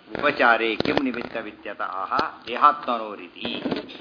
ಉಪಚಾರೇ ಕಿಂ ನಿಮಿತ್ತವಿತ್ಯತ ಆಹ ದೇಹಾತ್ಮನೋರಿತಿ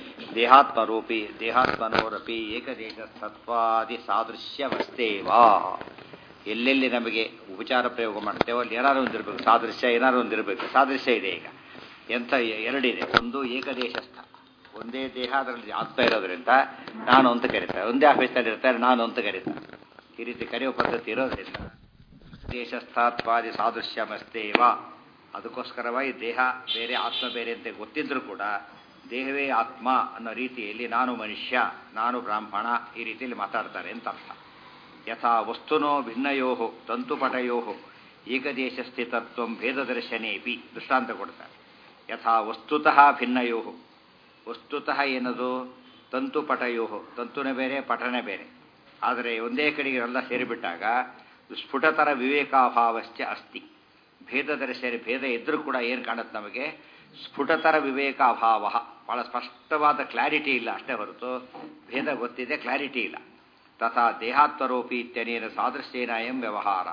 ದೇಹಾತ್ಮನೋರಪಿ ಏಕದೇಶಸತ್ವಾದಿ ಸಾದೃಶ್ಯವಸ್ತೇವ. ಎಲ್ಲೆಲ್ಲಿ ನಮಗೆ ಉಪಚಾರ ಪ್ರಯೋಗ ಮಾಡ್ತೇವೋ ಅಲ್ಲಿ ಏನಾರು ಒಂದಿರಬೇಕು, ಸಾದೃಶ್ಯ ಏನಾರು ಒಂದಿರಬೇಕು. ಸಾದೃಶ್ಯ ಇದೆ. ಈಗ ಎಂಥ ಎರಡಿದೆ. ಒಂದು ಏಕದೇಶಸ್ಥ, ಒಂದೇ ದೇಹ, ಅದರಲ್ಲಿ ಆತ್ಮ ಇರೋದ್ರಿಂದ ನಾನು ಅಂತ ಕರೀತಾರೆ. ಒಂದೇ ಆಫೀಸಲ್ಲಿ ಇರ್ತಾರೆ, ನಾನು ಅಂತ ಕರೀತಾರೆ. ಈ ರೀತಿ ಕರೆಯುವ ಪದ್ಧತಿ ಇರೋದ್ರಿಂದ ದೇಶಸ್ಥಾತ್ವಾದಿ ಸಾದೃಶ್ಯಮಸ್ತೇವ. ಅದಕ್ಕೋಸ್ಕರವಾಗಿ ದೇಹ ಬೇರೆ ಆತ್ಮ ಬೇರೆ ಅಂತ ಗೊತ್ತಿದ್ರೂ ಕೂಡ ದೇಹವೇ ಆತ್ಮ ಅನ್ನೋ ರೀತಿಯಲ್ಲಿ ನಾನು ಮನುಷ್ಯ, ನಾನು ಬ್ರಾಹ್ಮಣ, ಈ ರೀತಿಯಲ್ಲಿ ಮಾತಾಡ್ತಾರೆ ಅಂತ ಅರ್ಥ. ಯಥಾ ವಸ್ತುನೋ ಭಿನ್ನಯೋ ತಂತುಪಟಯೋ ಏಕದೇಶಸ್ಥಿತತ್ವ ಭೇದದರ್ಶನೇಪಿ ದೃಷ್ಟಾಂತ ಕೊಡ್ತಾರೆ. ಯಥಾ ವಸ್ತುತಃ ಭಿನ್ನಯೋ, ವಸ್ತುತಃ ಏನದು ತಂತುಪಟಯೋ, ತಂತುನೇ ಬೇರೆ ಪಟನೆ ಬೇರೆ, ಆದರೆ ಒಂದೇ ಕಡೆಗೆ ಎಲ್ಲ ಸೇರಿಬಿಟ್ಟಾಗ ಸ್ಫುಟತರ ವಿವೇಕಾಭಾವಶ್ಚ ಅಸ್ತಿ. ಭೇದದರ್ಶನ ಭೇದ ಇದ್ರೂ ಕೂಡ ಏನು ಕಾಣುತ್ತೆ ನಮಗೆ? ಸ್ಫುಟತರ ವಿವೇಕಾಭಾವ, ಬಹಳ ಸ್ಪಷ್ಟವಾದ ಕ್ಲಾರಿಟಿ ಇಲ್ಲ ಅಷ್ಟೇ ಹೊರತು ಭೇದ ಗೊತ್ತಿದೆ, ಕ್ಲಾರಿಟಿ ಇಲ್ಲ. ತಥಾ ದೇಹಾತ್ಮರೋಪಿ ಇತ್ಯನೇನ ಸಾದೃಶ್ಯೇನ ಎಂ ವ್ಯವಹಾರ.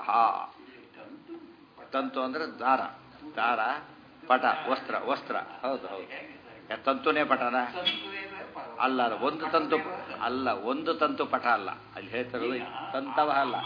ತಂತು ಅಂದ್ರೆ ದಾರ, ದಾರ, ಪಟ, ವಸ್ತ್ರ. ಹೌದು ಹೌದು. ತಂತುನೇ ಪಟನ ಅಲ್ಲ, ಒಂದು ತಂತು ಅಲ್ಲ, ಒಂದು ತಂತು ಪಟ ಅಲ್ಲ. ಅಲ್ಲಿ ಹೇಳ್ತಿರೋದು ತಂತವ ಅಲ್ಲ.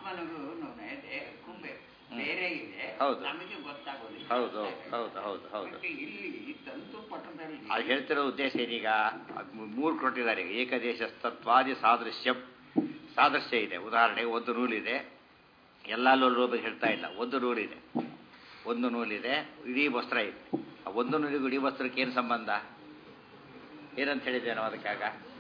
ಹೌದು ಹೌದು ಹೌದು ಹೌದು ಹೌದು. ಅಲ್ಲಿ ಹೇಳ್ತಿರೋ ಉದ್ದೇಶ ಏನೀಗ? ಮೂರು ಕೊಟ್ಟಿದ್ದಾರೆ. ಏಕದೇಶಸ್ತತ್ವಾದಿ ಸಾದೃಶ್ಯ ಇದೆ. ಉದಾಹರಣೆಗೆ ಒಂದು ನೂಲಿದೆ, ಎಲ್ಲ ನೂಲು ಹೇಳ್ತಾ ಇಲ್ಲ. ಒಂದು ನೂಲಿದೆ, ಇಡೀ ವಸ್ತ್ರ ಇದೆ. ಆ ಒಂದು ನೂಲಿಗೂ ಇಡೀ ವಸ್ತ್ರಕ್ಕೆ ಏನು ಸಂಬಂಧ? ಏನಂತ ಹೇಳಿದ್ದೆ ನಾವು ಅದಕ್ಕಾಗ?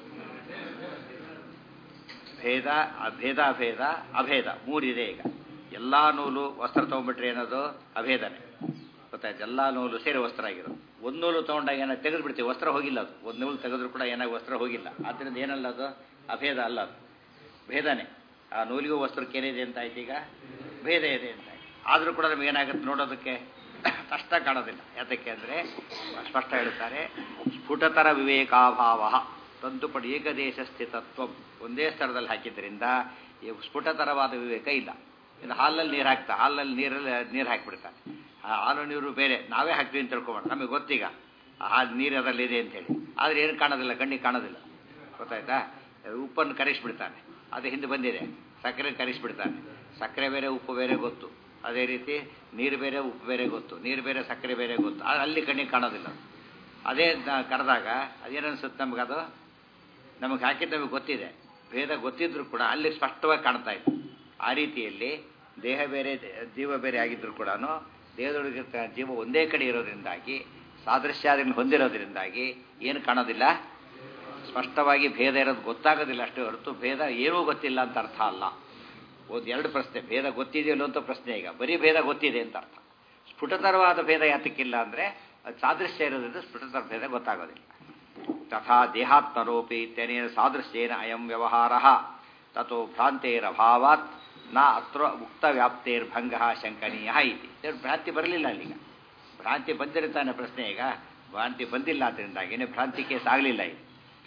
ಭೇದ, ಅಭೇದ, ಅಭೇದ ಮೂರಿದೆ. ಈಗ ಎಲ್ಲ ನೂಲು ವಸ್ತ್ರ ತೊಗೊಂಡ್ಬಿಟ್ರೆ ಏನದು? ಅಭೇದನೆ. ಗೊತ್ತಾಯ್ತು? ಎಲ್ಲ ನೂಲು ಸೇರಿ ವಸ್ತ್ರ ಆಗಿರೋದು. ಒಂದು ನೂಲು ತೊಗೊಂಡಾಗ ಏನಾಗ ತೆಗೆದು ಬಿಡ್ತೀವಿ, ವಸ್ತ್ರ ಹೋಗಿಲ್ಲ. ಅದು ಒಂದು ನೂಲು ತೆಗೆದ್ರು ಕೂಡ ಏನಾಗ ವಸ್ತ್ರ ಹೋಗಿಲ್ಲ. ಆದ್ದರಿಂದ ಏನಲ್ಲ ಅದು? ಅಭೇದ ಅಲ್ಲ, ಅದು ಭೇದನೆ. ಆ ನೂಲಿಗೂ ವಸ್ತ್ರಕ್ಕೆ ಏನಿದೆ ಅಂತ ಆಯ್ತು? ಈಗ ಭೇದ ಇದೆ ಅಂತ ಆಯ್ತು. ಆದರೂ ಕೂಡ ನಮ್ಗೆ ಏನಾಗುತ್ತೆ ನೋಡೋದಕ್ಕೆ ಕಷ್ಟ ಕಾಣೋದಿಲ್ಲ. ಯಾತಕ್ಕೆ ಅಂದರೆ ಸ್ಪಷ್ಟ ಹೇಳ್ತಾರೆ, ಸ್ಫುಟತರ ವಿವೇಕಾಭಾವ ತಂತುಪಡಿ ಏಕದೇಶ ಸ್ಥಿತತ್ವ. ಒಂದೇ ಸ್ಥಳದಲ್ಲಿ ಹಾಕಿದ್ರಿಂದ ಸ್ಫುಟತರವಾದ ವಿವೇಕ ಇಲ್ಲ. ಇನ್ನು ಹಾಲಲ್ಲಿ ನೀರು ಹಾಕ್ತಾ, ನೀರು ಹಾಕಿಬಿಡ್ತಾನೆ. ಹಾಲು ನೀರು ಬೇರೆ, ನಾವೇ ಹಾಕ್ತೀವಿ ಅಂತ ತಿಳ್ಕೊಬಾರ್ದು. ನಮಗೆ ಗೊತ್ತೀಗ ಹಾಲು ನೀರು ಅದರಲ್ಲಿದೆ ಅಂತೇಳಿ. ಆದರೆ ಏನು ಕಾಣೋದಿಲ್ಲ, ಕಣ್ಣಿಗೆ ಕಾಣೋದಿಲ್ಲ. ಗೊತ್ತಾಯ್ತಾ? ಉಪ್ಪನ್ನು ಕರಿಸ್ಬಿಡ್ತಾನೆ, ಅದು ಹಿಂದೆ ಬಂದಿದೆ. ಸಕ್ಕರೆ ಕರಿಸ್ಬಿಡ್ತಾನೆ, ಸಕ್ಕರೆ ಬೇರೆ ಉಪ್ಪು ಬೇರೆ ಗೊತ್ತು. ಅದೇ ರೀತಿ ನೀರು ಬೇರೆ ಉಪ್ಪು ಬೇರೆ ಗೊತ್ತು, ನೀರು ಬೇರೆ ಸಕ್ಕರೆ ಬೇರೆ ಗೊತ್ತು. ಅಲ್ಲಿ ಕಣ್ಣಿಗೆ ಕಾಣೋದಿಲ್ಲ. ಅದೇ ಕರೆದಾಗ ಅದೇನನ್ಸುತ್ತೆ ನಮಗದು? ನಮಗೆ ಹಾಕಿದ್ದು ನಮಗೆ ಗೊತ್ತಿದೆ. ಭೇದ ಗೊತ್ತಿದ್ರೂ ಕೂಡ ಅಲ್ಲಿ ಸ್ಪಷ್ಟವಾಗಿ ಕಾಣ್ತಾ ಇದೆ. ಆ ರೀತಿಯಲ್ಲಿ ದೇಹ ಬೇರೆ ಜೀವ ಬೇರೆ ಆಗಿದ್ರು ಕೂಡ ದೇಹದೊಳಗೆ ಜೀವ ಒಂದೇ ಕಡೆ ಇರೋದ್ರಿಂದಾಗಿ, ಸಾದೃಶ್ಯಾದಿಗಳನ್ನು ಹೊಂದಿರೋದ್ರಿಂದಾಗಿ ಏನು ಕಾಣೋದಿಲ್ಲ? ಸ್ಪಷ್ಟವಾಗಿ ಭೇದ ಇರೋದು ಗೊತ್ತಾಗೋದಿಲ್ಲ ಅಷ್ಟೇ ಹೊರತು ಭೇದ ಏನೂ ಗೊತ್ತಿಲ್ಲ ಅಂತ ಅರ್ಥ ಅಲ್ಲ. ಎರಡು ಪ್ರಶ್ನೆ, ಭೇದ ಗೊತ್ತಿದೆಯಲ್ಲ ಅಂತ ಪ್ರಶ್ನೆ. ಈಗ ಬರೀ ಭೇದ ಗೊತ್ತಿದೆ ಅಂತ ಅರ್ಥ. ಸ್ಫುಟತರವಾದ ಭೇದ ಯಾತಕ್ಕಿಲ್ಲ ಅಂದರೆ ಅದು ಸಾದೃಶ್ಯ ಇರೋದ್ರಿಂದ ಸ್ಫುಟತರ ಭೇದ ಗೊತ್ತಾಗೋದಿಲ್ಲ. ತಥಾ ದೇಹಾತ್ಮರೋಪಿ ಇತ್ಯನೇನ ಸಾದೃಶ್ಯೇನ ಅಯಂ ವ್ಯವಹಾರ ತಥೋ ಭ್ರಾಂತೇರಭಾವಾತ್ ನ ಅತ್ರ ಉಕ್ತ ವ್ಯಾಪ್ತೇರ್ಭಂಗ ಶಂಕನೀಯ ಇತಿ. ಭ್ರಾಂತಿ ಬರಲಿಲ್ಲ ಅಲ್ಲಿಗ. ಭ್ರಾಂತಿ ಬಂದಿರ್ತಾನೆ ಪ್ರಶ್ನೆ. ಈಗ ಭ್ರಾಂತಿ ಬಂದಿಲ್ಲ ಅದರಿಂದಾಗಿನೇ ಭ್ರಾಂತಿ ಕೇಸ್ ಆಗಲಿಲ್ಲ. ಇದು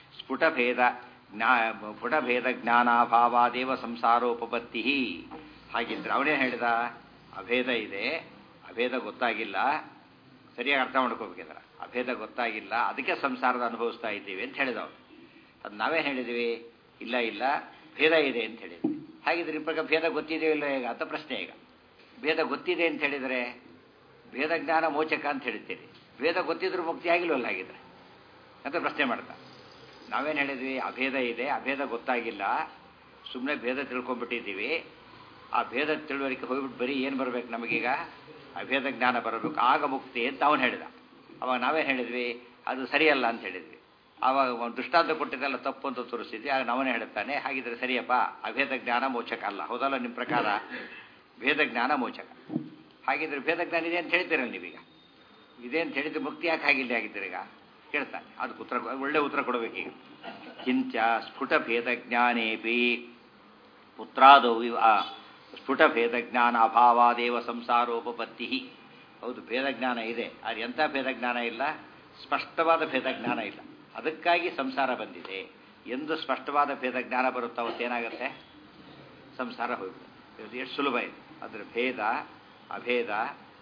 ಸ್ಫುಟಭೇದ ಜ್ಞಾನಾಭಾವಾದೇವ ಸಂಸಾರೋಪಪತ್ತಿ. ಹಾಗಿದ್ರೆ ಅವನೇ ಹೇಳಿದ ಅಭೇದ ಇದೆ, ಅಭೇದ ಗೊತ್ತಾಗಿಲ್ಲ. ಸರಿಯಾಗಿ ಅರ್ಥ ಮಾಡ್ಕೋಬೇಕಿದ್ರೆ ಅಭೇದ ಗೊತ್ತಾಗಿಲ್ಲ, ಅದಕ್ಕೆ ಸಂಸಾರದ ಅನುಭವಿಸ್ತಾ ಇದ್ದೀವಿ ಅಂತ ಹೇಳಿದವರು. ಅದು ನಾವೇ ಹೇಳಿದ್ವಿ ಇಲ್ಲ ಭೇದ ಇದೆ ಅಂತ ಹೇಳಿದ್ವಿ. ಹಾಗಿದ್ರೆ ಇಬ್ಬರಿಗೆ ಭೇದ ಗೊತ್ತಿದೆಯೋ ಇಲ್ಲ ಈಗ ಅಂತ ಪ್ರಶ್ನೆ. ಈಗ ಭೇದ ಗೊತ್ತಿದೆ ಅಂತ ಹೇಳಿದರೆ ಭೇದ ಜ್ಞಾನ ಮೋಚಕ ಅಂತ ಹೇಳ್ತೀರಿ, ಭೇದ ಗೊತ್ತಿದ್ರು ಮುಕ್ತಿ ಆಗಿಲ್ವಲ್ಲ ಹಾಗಿದ್ರೆ ಅಂತ ಪ್ರಶ್ನೆ ಮಾಡ್ತಾ. ನಾವೇನು ಹೇಳಿದ್ವಿ? ಅಭೇದ ಇದೆ, ಅಭೇದ ಗೊತ್ತಾಗಿಲ್ಲ, ಸುಮ್ಮನೆ ಭೇದ ತಿಳ್ಕೊಂಡ್ಬಿಟ್ಟಿದ್ದೀವಿ. ಆ ಭೇದ ತಿಳುವಳಿಕೆ ಹೋಗ್ಬಿಟ್ಟು ಬರೀ ಏನು ಬರಬೇಕು ನಮಗೀಗ? ಅಭೇದ ಜ್ಞಾನ ಬರಬೇಕು, ಆಗ ಮುಕ್ತಿ ಅಂತ ಅವನು ಹೇಳಿದ. ಅವಾಗ ನಾವೇನು ಹೇಳಿದ್ವಿ? ಅದು ಸರಿಯಲ್ಲ ಅಂತ ಹೇಳಿದ್ವಿ. ಆವಾಗ ಒಂದು ದೃಷ್ಟಾಂತ ಕೊಟ್ಟಿದ್ದೆಲ್ಲ ತಪ್ಪು ಅಂತ ತೋರಿಸಿದ್ವಿ. ಆಗ ನಾವನೇ ಹೇಳ್ತಾನೆ ಹಾಗಿದ್ರೆ ಸರಿಯಪ್ಪ, ಅಭೇದ ಜ್ಞಾನ ಮೋಚಕ ಅಲ್ಲ. ಹೌದಲ್ಲ? ನಿಮ್ಮ ಪ್ರಕಾರ ಭೇದ ಜ್ಞಾನ ಮೋಚಕ. ಹಾಗಿದ್ರೆ ಭೇದ ಜ್ಞಾನ ಇದೆ ಅಂತ ಹೇಳ್ತೀರಲ್ಲ ನೀವೀಗ. ಇದೆ ಅಂತ ಹೇಳಿದ್ರೆ ಮುಕ್ತಿ ಯಾಕೆ ಆಗಿಲ್ಲ ಆಗಿದ್ದೀರ? ಈಗ ಕೇಳ್ತಾನೆ. ಅದಕ್ಕೆ ಒಳ್ಳೆ ಉತ್ತರ ಕೊಡಬೇಕೀಗ. ಕಿಂಚ ಸ್ಫುಟಭೇದ ಜ್ಞಾನೇಪಿ ಪುತ್ರಾದೌ ಸ್ಫುಟಭೇದ ಜ್ಞಾನ ಅಭಾವಾದೇವ ಸಂಸಾರೋಪಪತ್ತಿ. ಹೌದು, ಭೇದ ಜ್ಞಾನ ಇದೆ, ಆದರೆ ಎಂಥ ಭೇದ ಜ್ಞಾನ ಇಲ್ಲ? ಸ್ಪಷ್ಟವಾದ ಭೇದ ಜ್ಞಾನ ಇಲ್ಲ. ಅದಕ್ಕಾಗಿ ಸಂಸಾರ ಬಂದಿದೆ. ಎಂದು ಸ್ಪಷ್ಟವಾದ ಭೇದ ಜ್ಞಾನ ಬರುತ್ತೋ ಅವತ್ತೇನಾಗುತ್ತೆ? ಸಂಸಾರ ಹೋಗ್ಬಿಡುತ್ತೆ. ಇದು ಎಷ್ಟು ಸುಲಭ ಇದೆ. ಅದರ ಭೇದ ಅಭೇದ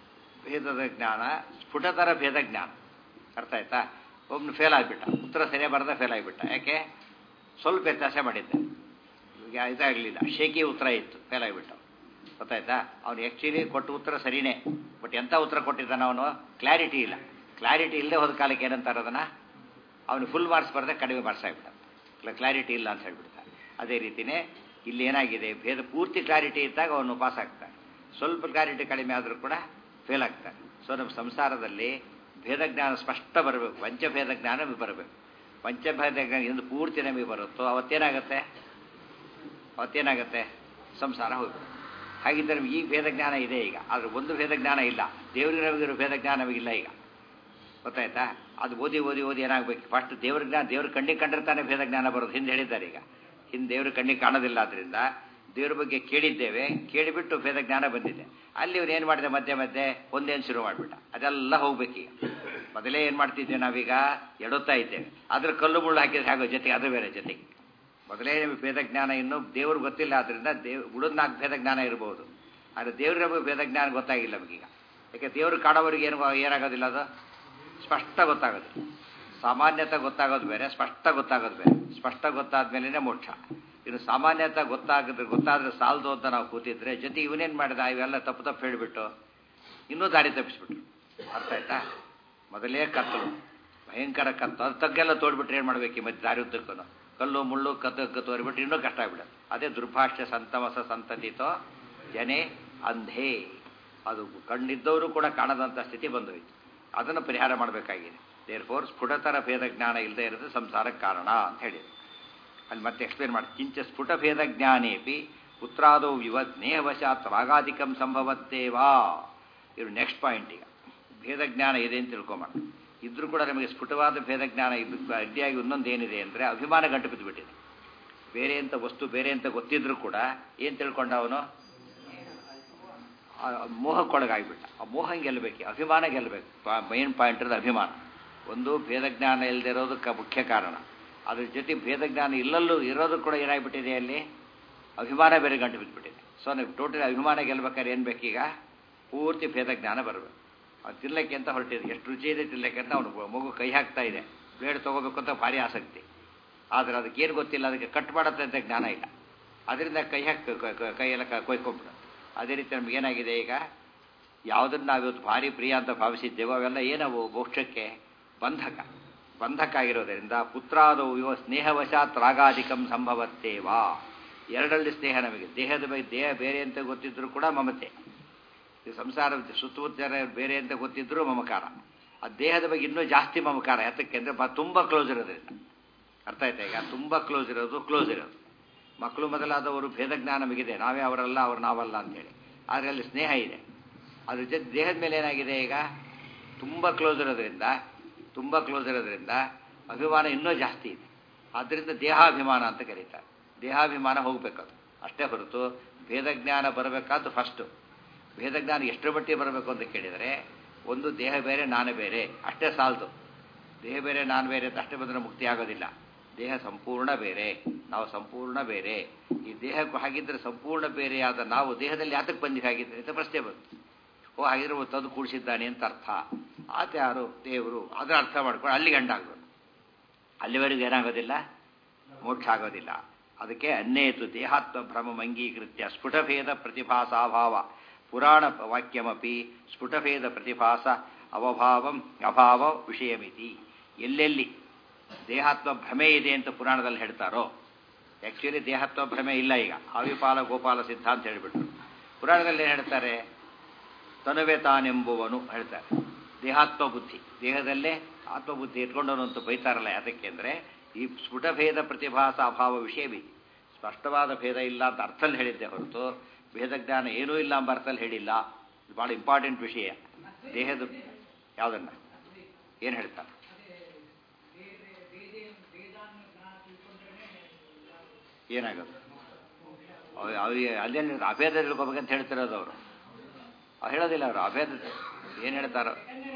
ಭೇದದ ಜ್ಞಾನ ಸ್ಫುಟತರ ಭೇದ ಜ್ಞಾನ. ಅರ್ಥ ಆಯ್ತಾ? ಒಬ್ಬನು ಫೇಲ್ ಆಗಿಬಿಟ್ಟ, ಉತ್ತರ ಸರಿಯಾಗಿ ಬರದ ಫೇಲ್ ಆಗಿಬಿಟ್ಟ. ಯಾಕೆ? ಸ್ವಲ್ಪ ವ್ಯತ್ಯಾಸ ಮಾಡಿದ್ದೆ, ಇದಾಗಲಿಲ್ಲ, ಶೇಕಿ ಉತ್ತರ ಇತ್ತು, ಫೇಲ್ ಆಗಿಬಿಟ್ಟ. ಗೊತ್ತಾಯ್ತಾ? ಅವನು ಆ್ಯಕ್ಚುಲಿ ಕೊಟ್ಟ ಉತ್ತರ ಸರಿನೇ, ಬಟ್ ಎಂಥ ಉತ್ತರ ಕೊಟ್ಟಿದ್ದಾನೆ ಅವನು? ಕ್ಲಾರಿಟಿ ಇಲ್ಲ. ಕ್ಲಾರಿಟಿ ಇಲ್ಲದೆ ಹೋದ ಕಾಲಕ್ಕೆ ಏನಂತಾರೆ ಅದನ್ನು? ಅವನು ಫುಲ್ ಮಾರ್ಕ್ಸ್ ಬರದೆ ಕಡಿಮೆ ಮಾರ್ಕ್ಸ್ ಆಗಿಬಿಟ್ಟ, ಕ್ಲಾರಿಟಿ ಇಲ್ಲ ಅಂತ ಹೇಳ್ಬಿಡ್ತಾರೆ. ಅದೇ ರೀತಿಯೇ ಇಲ್ಲಿ ಏನಾಗಿದೆ, ಭೇದ ಪೂರ್ತಿ ಕ್ಲಾರಿಟಿ ಇದ್ದಾಗ ಅವನು ಪಾಸ್ ಆಗ್ತಾನೆ, ಸ್ವಲ್ಪ ಕ್ಲಾರಿಟಿ ಕಡಿಮೆ ಆದರೂ ಕೂಡ ಫೇಲ್ ಆಗ್ತಾನೆ. ಸೊ ನಮ್ಮ ಸಂಸಾರದಲ್ಲಿ ಭೇದಜ್ಞಾನ ಸ್ಪಷ್ಟ ಬರಬೇಕು, ಪಂಚಭೇದ ಜ್ಞಾನ ನಮಗೆ ಬರಬೇಕು. ಪಂಚಭೇದ ಜ್ಞಾನ ಎಂದು ಪೂರ್ತಿ ನಮಗೆ ಬರುತ್ತೋ ಅವತ್ತೇನಾಗುತ್ತೆ ಸಂಸಾರ ಹೋಗ್ಬೇಕು. ಹಾಗಿದ್ದರೆ ನಮಗೆ ಈ ಭೇದ ಜ್ಞಾನ ಇದೆ ಈಗ, ಆದರೆ ಒಂದು ಭೇದ ಜ್ಞಾನ ಇಲ್ಲ. ದೇವರಿಗೆ ನಮಗಿರೋ ಭೇದ ಜ್ಞಾನ ನಮಗಿಲ್ಲ ಈಗ. ಗೊತ್ತಾಯ್ತಾ? ಅದು ಓದಿ ಓದಿ ಓದಿ ಏನಾಗಬೇಕು, ಫಸ್ಟ್ ದೇವ್ರ ಜ್ಞಾನ, ದೇವ್ರ ಕಣ್ಣಿಗೆ ಕಂಡಿರ್ತಾನೆ ಭೇದ ಜ್ಞಾನ ಬರೋದು. ಹಿಂದೆ ಹೇಳಿದ್ದಾರೆ, ಈಗ ಹಿಂದೆ ದೇವ್ರ ಕಣ್ಣಿಗೆ ಕಾಣೋದಿಲ್ಲ, ಆದ್ದರಿಂದ ದೇವ್ರ ಬಗ್ಗೆ ಕೇಳಿದ್ದೇವೆ, ಕೇಳಿಬಿಟ್ಟು ಭೇದ ಜ್ಞಾನ ಬಂದಿದೆ. ಅಲ್ಲಿ ಇವ್ರು ಏನು ಮಾಡಿದೆ, ಮಧ್ಯೆ ಮಧ್ಯೆ ಒಂದೇನು ಶುರು ಮಾಡಿಬಿಟ್ಟ. ಅದೆಲ್ಲ ಹೋಗ್ಬೇಕೀಗ. ಮೊದಲೇ ಏನು ಮಾಡ್ತಿದ್ದೇವೆ ನಾವೀಗ, ಎಡುತ್ತಾ ಇದ್ದೇವೆ. ಅದ್ರ ಕಲ್ಲು ಮುಳ್ಳು ಹಾಕಿದ್ರೆ ಹೇಗೋ ಜೊತೆಗೆ, ಅದು ಬೇರೆ ಜೊತೆಗೆ. ಮೊದಲೇ ನಿಮಗೆ ಭೇದ ಜ್ಞಾನ ಇನ್ನೂ ದೇವ್ರಿಗೆ ಗೊತ್ತಿಲ್ಲ, ಆದ್ದರಿಂದ ಉಳಿದ 4 ಭೇದ ಜ್ಞಾನ ಇರ್ಬೋದು, ಆದರೆ ದೇವ್ರ ನಮಗೆ ಭೇದ ಜ್ಞಾನ ಗೊತ್ತಾಗಿಲ್ಲ ನಮಗೀಗ. ಯಾಕೆ? ದೇವ್ರು ಕಾಣೋವರಿಗೆ ಏನಾಗೋದಿಲ್ಲ, ಅದು ಸ್ಪಷ್ಟ ಗೊತ್ತಾಗೋದಿಲ್ಲ. ಸಾಮಾನ್ಯತೆ ಗೊತ್ತಾಗೋದು ಬೇರೆ, ಸ್ಪಷ್ಟ ಗೊತ್ತಾಗೋದು ಬೇರೆ. ಸ್ಪಷ್ಟ ಗೊತ್ತಾದ ಮೇಲೇ ಮೋಕ್ಷ. ಇನ್ನು ಸಾಮಾನ್ಯತೆ ಗೊತ್ತಾದ್ರೆ ಸಾಲದು ಅಂತ ನಾವು ಕೂತಿದ್ರೆ, ಜೊತೆ ಇವನೇನು ಮಾಡಿದ, ಇವೆಲ್ಲ ತಪ್ಪು ಹೇಳಿಬಿಟ್ಟು ಇನ್ನೂ ದಾರಿ ತಪ್ಪಿಸ್ಬಿಟ್ರು. ಅರ್ಥ ಆಯ್ತಾ? ಮೊದಲೇ ಕತ್ತಲು, ಭಯಂಕರ ಕತ್ತು, ಅದು ತಗ್ಗೆಲ್ಲ ತೋಡ್ಬಿಟ್ರೆ ಏನು ಮಾಡ್ಬೇಕು? ಮತ್ತೆ ದಾರಿ ಉದ್ದಕ್ಕೂ ಕಲ್ಲು ಮುಳ್ಳು ಕತ್ತು ತೋರಿಬಿಟ್ರೆ ಇನ್ನೂ ಕಷ್ಟ ಆಗ್ಬಿಡೋದು. ಅದೇ ದುರ್ಭಾಷ್ಯ ಸಂತಮಸ ಸಂತತಿತೋ ಜನೇ ಅಂಧೇ. ಅದು ಕಣ್ಣಿದ್ದವರು ಕೂಡ ಕಾಣದಂಥ ಸ್ಥಿತಿ ಬಂದೋಯ್ತು. ಅದನ್ನು ಪರಿಹಾರ ಮಾಡಬೇಕಾಗಿದೆ. ದೇರ್ಫೋರ್ ಸ್ಫುಟತರ ಭೇದ ಜ್ಞಾನ ಇಲ್ಲದೆ ಇರೋದು ಸಂಸಾರಕ್ಕೆ ಕಾರಣ ಅಂತ ಹೇಳಿದ್ರು. ಅಲ್ಲಿ ಮತ್ತೆ ಎಕ್ಸ್ಪ್ಲೇನ್ ಮಾಡಿ, ಕಿಂಚ ಸ್ಫುಟ ಭೇದ ಜ್ಞಾನೇಪಿ ಪುತ್ರಾದೋ ವಿವ ಸ್ನೇಹವಶಾತ್ ರಾಗಾಧಿಕಂ ಸಂಭವತ್ತೇವಾ. ಇವರು ನೆಕ್ಸ್ಟ್ ಪಾಯಿಂಟ್. ಈಗ ಭೇದ ಜ್ಞಾನ ಇದೆ ಅಂತ ತಿಳ್ಕೊಂಬೋಣ. ಇದ್ರೂ ಕೂಡ ನಮಗೆ ಸ್ಫುಟವಾದ ಭೇದ ಜ್ಞಾನ ಅಡ್ಡಿಯಾಗಿ ಇನ್ನೊಂದು ಏನಿದೆ ಅಂದರೆ ಅಭಿಮಾನ ಗಂಟು ಬಿದ್ದುಬಿಟ್ಟಿದೆ. ಬೇರೆ ಅಂತ ವಸ್ತು ಬೇರೆ ಅಂತ ಗೊತ್ತಿದ್ರೂ ಕೂಡ ಏನು ತಿಳ್ಕೊಂಡ ಅವನು? ಮೋಹಕ್ಕೊಳಗಾಗಿಬಿಟ್ಟ. ಆ ಮೋಹ ಗೆಲ್ಲಬೇಕು, ಅಭಿಮಾನ ಗೆಲ್ಲಬೇಕು. ಮೈನ್ ಪಾಯಿಂಟ್ ಇರೋದು ಅಭಿಮಾನ. ಒಂದು ಭೇದ ಜ್ಞಾನ ಇಲ್ಲದೆ ಇರೋದಕ್ಕೆ ಮುಖ್ಯ ಕಾರಣ. ಅದ್ರ ಜೊತೆ ಭೇದ ಜ್ಞಾನ ಇಲ್ಲಲ್ಲೂ ಇರೋದು ಕೂಡ ಏನಾಗ್ಬಿಟ್ಟಿದೆ, ಅಲ್ಲಿ ಅಭಿಮಾನ ಬೇರೆ ಗಂಟು ಬಿದ್ದುಬಿಟ್ಟಿದೆ. ಸೊ ನೀವು ಟೋಟಲಿ ಅಭಿಮಾನ ಗೆಲ್ಬೇಕಾದ್ರೆ ಏನು ಬೇಕೀಗ? ಪೂರ್ತಿ ಭೇದ ಜ್ಞಾನ ಬರಬೇಕು. ಅದು ತಿನ್ನಕ್ಕೆ ಅಂತ ಹೊರಟಿದೆ, ಎಷ್ಟು ರುಚಿ ಇದೆ ತಿನ್ನಕ್ಕೆ ಅಂತ ಅವನು ಮಗು ಕೈ ಹಾಕ್ತಾ ಇದೆ, ಬ್ಲೇಡ್ ತೊಗೋಬೇಕು ಅಂತ ಭಾರಿ ಆಸಕ್ತಿ. ಆದರೆ ಅದಕ್ಕೇನು ಗೊತ್ತಿಲ್ಲ, ಅದಕ್ಕೆ ಕಟ್ ಮಾಡುತ್ತೆ ಅಂತ ಜ್ಞಾನ ಇಲ್ಲ. ಅದರಿಂದ ಕೈಯೆಲ್ಲ ಕೊಯ್ಕೊಂಡ್ಬಿಡು. ಅದೇ ರೀತಿ ನಮಗೇನಾಗಿದೆ ಈಗ, ಯಾವುದನ್ನು ನಾವಿವತ್ತು ಭಾರಿ ಪ್ರಿಯ ಅಂತ ಭಾವಿಸಿದ್ದೇವೋ ಅವೆಲ್ಲ ಏನವು ಮೋಕ್ಷಕ್ಕೆ ಬಂಧಕ ಆಗಿರೋದರಿಂದ ಪುತ್ರಾದವು ಇವ ಸ್ನೇಹವಶಾತ್ ರಾಗಾಧಿಕಂ ಸಂಭವತ್ತೇವಾ. ಎರಡರಲ್ಲಿ ಸ್ನೇಹ ನಮಗೆ. ದೇಹದ ಬಗ್ಗೆ ದೇಹ ಬೇರೆ ಅಂತ ಗೊತ್ತಿದ್ರೂ ಕೂಡ ಮಮತೆ. ಈ ಸಂಸಾರ ಸುತ್ತಮುತ್ತ ಬೇರೆ ಅಂತ ಗೊತ್ತಿದ್ರೂ ಮಮಕಾರ. ಆ ದೇಹದ ಬಗ್ಗೆ ಇನ್ನೂ ಜಾಸ್ತಿ ಮಮಕಾರ. ಯಾತಕ್ಕೆ ಅಂದರೆ ತುಂಬ ಕ್ಲೋಸ್ ಇರೋದ್ರಿಂದ. ಅರ್ಥ ಆಯ್ತಾ? ಈಗ ತುಂಬ ಕ್ಲೋಸ್ ಇರೋದು. ಮಕ್ಕಳು ಮೊದಲಾದವರು ಭೇದ ಜ್ಞಾನ ನಮಗಿದೆ, ನಾವೇ ಅವರಲ್ಲ ಅವ್ರು ನಾವಲ್ಲ ಅಂತೇಳಿ. ಆದರೆ ಅಲ್ಲಿ ಸ್ನೇಹ ಇದೆ. ಅದ್ರ ಜೊತೆ ದೇಹದ ಮೇಲೆ ಏನಾಗಿದೆ, ಈಗ ತುಂಬ ಕ್ಲೋಸ್ ಇರೋದ್ರಿಂದ ಅಭಿಮಾನ ಇನ್ನೂ ಜಾಸ್ತಿ ಇದೆ. ಆದ್ದರಿಂದ ದೇಹಾಭಿಮಾನ ಅಂತ ಕರೀತಾರೆ. ದೇಹಾಭಿಮಾನ ಹೋಗ್ಬೇಕದು ಅಷ್ಟೇ ಹೊರತು ಭೇದ ಜ್ಞಾನ ಬರಬೇಕಾದ್ದು ಫಸ್ಟು. ಭೇದ ಜ್ಞಾನ ಎಷ್ಟರ ಮಟ್ಟಿಗೆ ಬರಬೇಕು ಅಂತ ಕೇಳಿದರೆ, ಒಂದು ದೇಹ ಬೇರೆ ನಾನು ಬೇರೆ ಅಷ್ಟೇ ಸಾಲದು. ದೇಹ ಬೇರೆ ನಾನು ಬೇರೆ ಅಂತ ಅಷ್ಟೇ ಬಂದರೆ ಮುಕ್ತಿ ಆಗೋದಿಲ್ಲ. ದೇಹ ಸಂಪೂರ್ಣ ಬೇರೆ, ನಾವು ಸಂಪೂರ್ಣ ಬೇರೆ. ಈ ದೇಹಕ್ಕೂ ಹಾಗಿದ್ದರೆ ಸಂಪೂರ್ಣ ಬೇರೆಯಾದ ನಾವು ದೇಹದಲ್ಲಿ ಯಾತಕ್ಕೆ ಬಂದಿದೆ ಹಾಗಿದ್ರೆ ಅಂತ ಪ್ರಶ್ನೆ ಬಂತು. ಹಾಗಿದ್ರೆ ತಂದು ಕೂಡಿಸಿದ್ದಾನೆ ಅಂತ ಅರ್ಥ. ಆತ ಯಾರು? ದೇವರು. ಅದರ ಅರ್ಥ ಮಾಡ್ಕೊಂಡು ಅಲ್ಲಿಗೆ ಗಂಡಾಗ್ಬೋದು. ಅಲ್ಲಿವರೆಗೂ ಏನಾಗೋದಿಲ್ಲ, ಮೋಕ್ಷ ಆಗೋದಿಲ್ಲ. ಅದಕ್ಕೆ ಅನ್ಯೇತು ದೇಹಾತ್ಮ ಭ್ರಮ ಅಂಗೀಕೃತ್ಯ ಸ್ಫುಟಭೇದ ಪ್ರತಿಭಾಸಾಭಾವ ಪುರಾಣ ವಾಕ್ಯಮಪಿ ಸ್ಫುಟಭೇದ ಪ್ರತಿಭಾಸ ಅಭಾವ ವಿಷಯಮಿತಿ. ಎಲ್ಲೆಲ್ಲಿ ದೇಹಾತ್ಮ ಭ್ರಮೆ ಇದೆ ಅಂತ ಪುರಾಣದಲ್ಲಿ ಹೇಳ್ತಾರೋ, ಆ್ಯಕ್ಚುಲಿ ದೇಹಾತ್ಮ ಭ್ರಮೆ ಇಲ್ಲ. ಈಗ ಆವಿಪಾಲ ಗೋಪಾಲ ಸಿದ್ಧಾಂತ ಹೇಳಿಬಿಟ್ರು. ಪುರಾಣದಲ್ಲಿ ಏನು ಹೇಳ್ತಾರೆ? ತನುವೆ ತಾನೆಂಬುವನು ಹೇಳ್ತಾರೆ. ದೇಹಾತ್ಮ ಬುದ್ಧಿ, ದೇಹದಲ್ಲೇ ಆತ್ಮಬುದ್ಧಿ ಇಟ್ಕೊಂಡವನು ಅಂತ ಬೈತಾರಲ್ಲ. ಯಾತಕ್ಕೆ ಅಂದರೆ ಈ ಸ್ಫುಟಭೇದ ಪ್ರತಿಭಾಸ ಅಭಾವ ವಿಷಯವಿದೆ. ಸ್ಪಷ್ಟವಾದ ಭೇದ ಇಲ್ಲ ಅಂತ ಅರ್ಥದಲ್ಲಿ ಹೇಳಿದ್ದೆ ಹೊರತು ಭೇದ ಜ್ಞಾನ ಏನೂ ಇಲ್ಲ ಎಂಬ ಅರ್ಥದಲ್ಲಿ ಹೇಳಿಲ್ಲ. ಇದು ಭಾಳ ಇಂಪಾರ್ಟೆಂಟ್ ವಿಷಯ. ದೇಹದ ಯಾವುದನ್ನು ಏನು ಹೇಳ್ತಾರೆ? ಏನಾಗೋದು ಅವ್ರಿಗೆ ಅಲ್ಲೇನು ಅಭೇದ ತಿಳ್ಕೊಬೇಕಂತ ಹೇಳ್ತಿರೋದು ಅವರು. ಹೇಳೋದಿಲ್ಲ ಅವರು. ಅಭೇದ ಏನು ಹೇಳ್ತಾರೋ